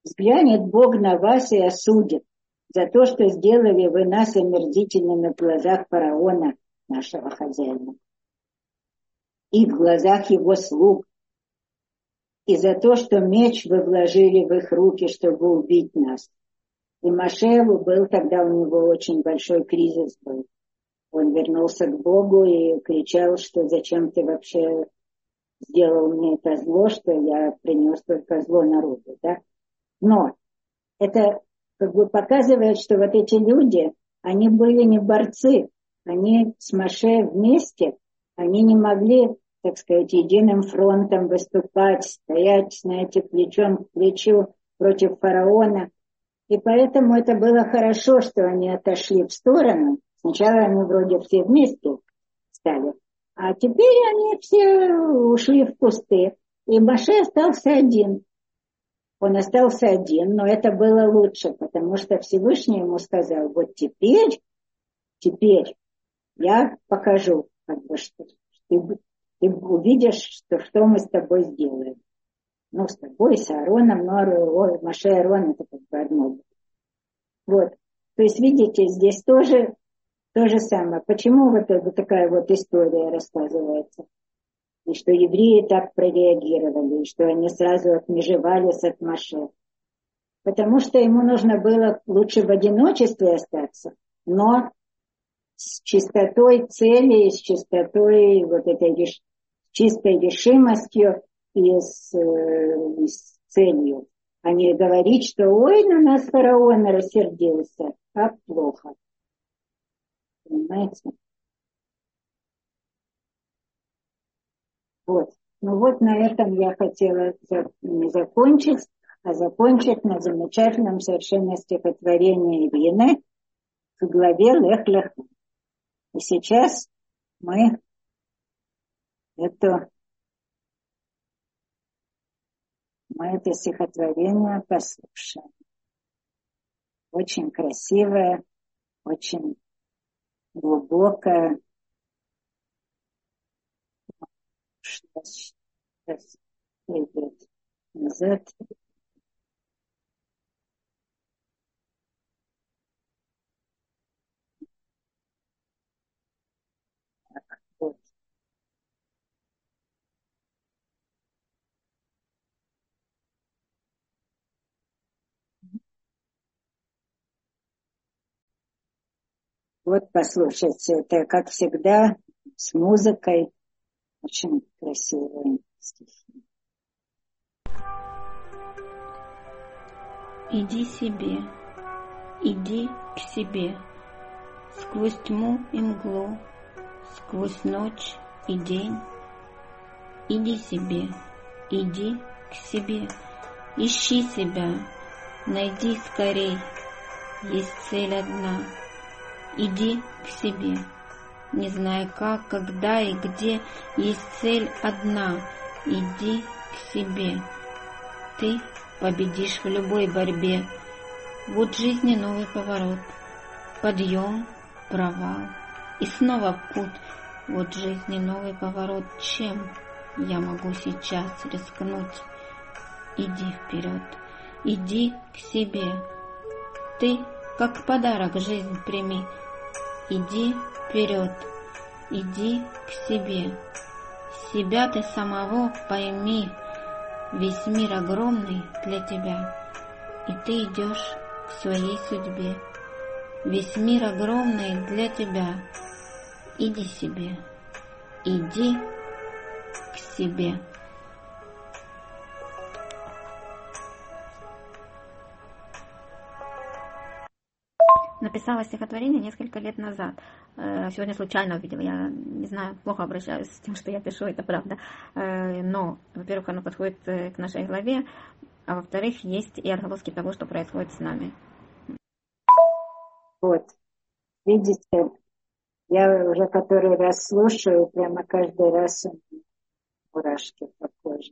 взглянет Бог на вас и осудит за то, что сделали вы нас омерзительными в глазах фараона, нашего хозяина, и в глазах его слуг, и за то, что меч вы вложили в их руки, чтобы убить нас. И Моше был, тогда у него очень большой кризис был. Он вернулся к Богу и кричал, что зачем ты вообще сделал мне это зло, что я принес только зло народу, да? Но это как бы показывает, что вот эти люди, они были не борцы, они с Моше вместе, они не могли, так сказать, единым фронтом выступать, стоять, знаете, плечом к плечу против фараона. И поэтому это было хорошо, что они отошли в сторону. Сначала они вроде все вместе стали, а теперь они все ушли в кусты. И Моше остался один. Он остался один, но это было лучше, потому что Всевышний ему сказал, вот теперь, теперь я покажу, как бы, что ты, ты увидишь, что, что мы с тобой сделаем. Ну, с тобой, с Аароном, но Моше и Аарон это как бы одно. Вот. То есть, видите, здесь тоже то же самое. Почему вот, вот такая вот история рассказывается? И что евреи так прореагировали, и что они сразу отмежевались от Моше. Потому что ему нужно было лучше в одиночестве остаться, но с чистотой цели, с чистотой вот этой с чистой решимостью и с, и с целью. А не говорить, что ой, на нас фараон рассердился, как плохо. Понимаете? Вот. Ну вот на этом я хотела не закончить, а закончить на замечательном совершенно стихотворении Ильины в главе Лех Леха. И сейчас мы это, мы это стихотворение послушаем. Очень красивое, очень глубокое. Что сейчас идет назад. Так, вот. Вот послушайте, это как всегда с музыкой. Очень красивые стихи. Иди себе, иди к себе, сквозь тьму и мглу, сквозь ночь и день. Иди себе, иди к себе, ищи себя, найди скорей, есть цель одна. Иди к себе. Не зная как, когда и где, есть цель одна. Иди к себе. Ты победишь в любой борьбе. Вот жизни новый поворот. Подъем, провал и снова путь. Вот жизни новый поворот. Чем я могу сейчас рискнуть? Иди вперед, иди к себе. Ты, как подарок, жизнь прими. Иди вперед, иди к себе. Себя ты самого пойми. Весь мир огромный для тебя, и ты идешь к своей судьбе. Весь мир огромный для тебя. Иди себе, иди к себе. Написала стихотворение несколько лет назад. Сегодня случайно увидела. Я не знаю, плохо обращаюсь с тем, что я пишу, это правда. Но, во-первых, оно подходит к нашей главе, а во-вторых, есть и отголоски того, что происходит с нами. Вот. Видите, я уже который раз слушаю, прямо каждый раз мурашки по коже.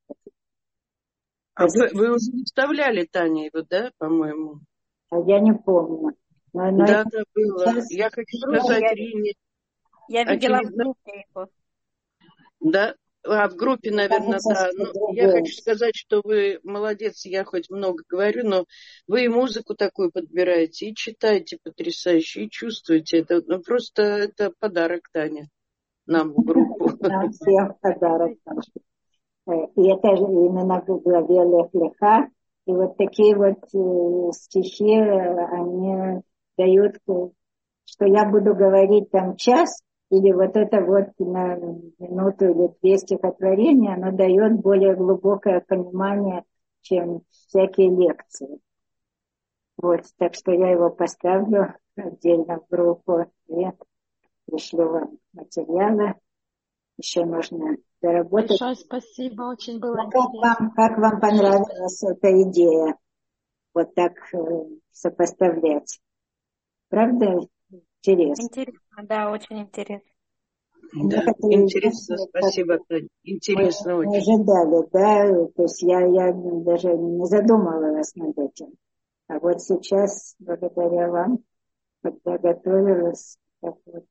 А вы, вы уже вставляли, Таня, его, да, по-моему? А я не помню. Но, но да, это... да, было. Сейчас... Я хочу сказать, я, Рине. Я видела очевидно... в группе его. Да, А в группе, наверное, Кажется, да. что Ну, я другое. хочу сказать, что вы молодец, я хоть много говорю, но вы и музыку такую подбираете, и читаете потрясающе, и чувствуете. Это ну, просто это подарок, Таня, нам в группу. Нам всем подарок. Э, И это же именно в главе Лех Леха. И вот такие вот э, стихи, э, они дают, э, что я буду говорить там час, или вот это вот на минуту или две стихотворения, оно дает более глубокое понимание, чем всякие лекции. Вот, так что я его поставлю отдельно в группу и пришлю вам материалы. Еще нужно доработать. Большое спасибо, очень было Ну, как интересно. вам, как вам понравилась эта идея? Вот так э, сопоставлять. Правда? Интересно. Интересно, да, очень интересно. Да, Некоторые интересно, вещи, спасибо, Таня. мы Интересно не очень. ожидали, да, то есть я, я даже не задумывалась над этим. А вот сейчас, благодаря вам, когда готовилась, так вот,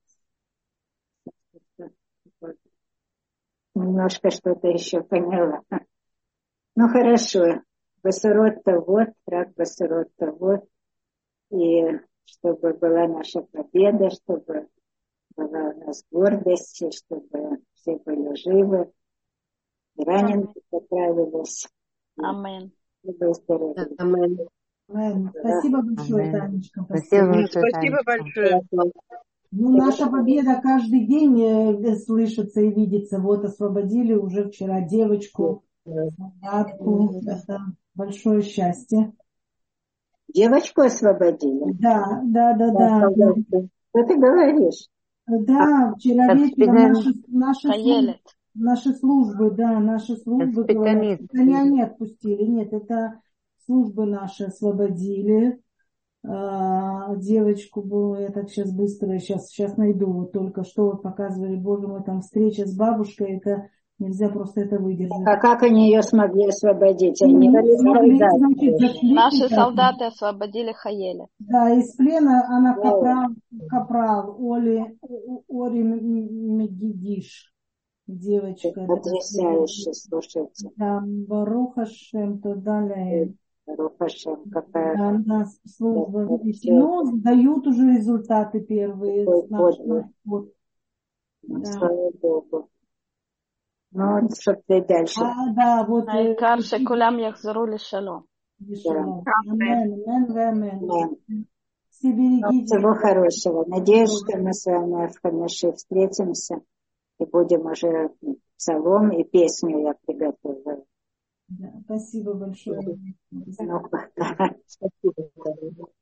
вот, немножко что-то еще поняла. Ну хорошо, Басурот-то вот, рак Басурот-то вот, и чтобы была наша победа, чтобы была у нас гордость, и чтобы все были живы, и раненые поправились, и Амен. были здоровы. Амен. Амен. Спасибо большое, Амен. Танечка. Спасибо Спасибо. большое, Спасибо Танечка. большое. Ну, наша победа каждый день э, слышится и видится. Вот освободили уже вчера девочку, солдатку. Это большое счастье. Девочку освободили? Да, да, да, да. Да, Что ты говоришь? да вчера Как вечером специалист. наши, наши, службы, Хаелет. наши службы, да, наши службы говорят, специалист. это не они отпустили, нет, это службы наши освободили. А, девочку было, я так сейчас быстро, сейчас, сейчас найду, вот только что вот показывали, боже мой, там встреча с бабушкой, это нельзя просто это выдержать. А как они ее смогли освободить? И Они мы смогли, солдаты. значит, зашли Наши туда. солдаты освободили Хаелет. Да, из плена она Ой. капрал, капрал Оли, Ори Мегидиш, девочка. да, Потрясающе, слушайте. Да, Баруха Шем, то далее. Рухашем, какая Да, нас служба, Да, видите. вообще. Но дают уже результаты первые. Ой, Наш- подвиг. наш год. Ну, Да. слава Богу. Ну, что ты дальше? А, да, вот. э, העיקר שכולם יחזרו לשלום. Вишалом. Амен, амен, амен. Амен. Все Ну, берегите. всего хорошего. Надеюсь, что мы с вами в Хамеши встретимся и будем уже псалом и песню я приготовила. Да, спасибо большое. Ну, да. Спасибо.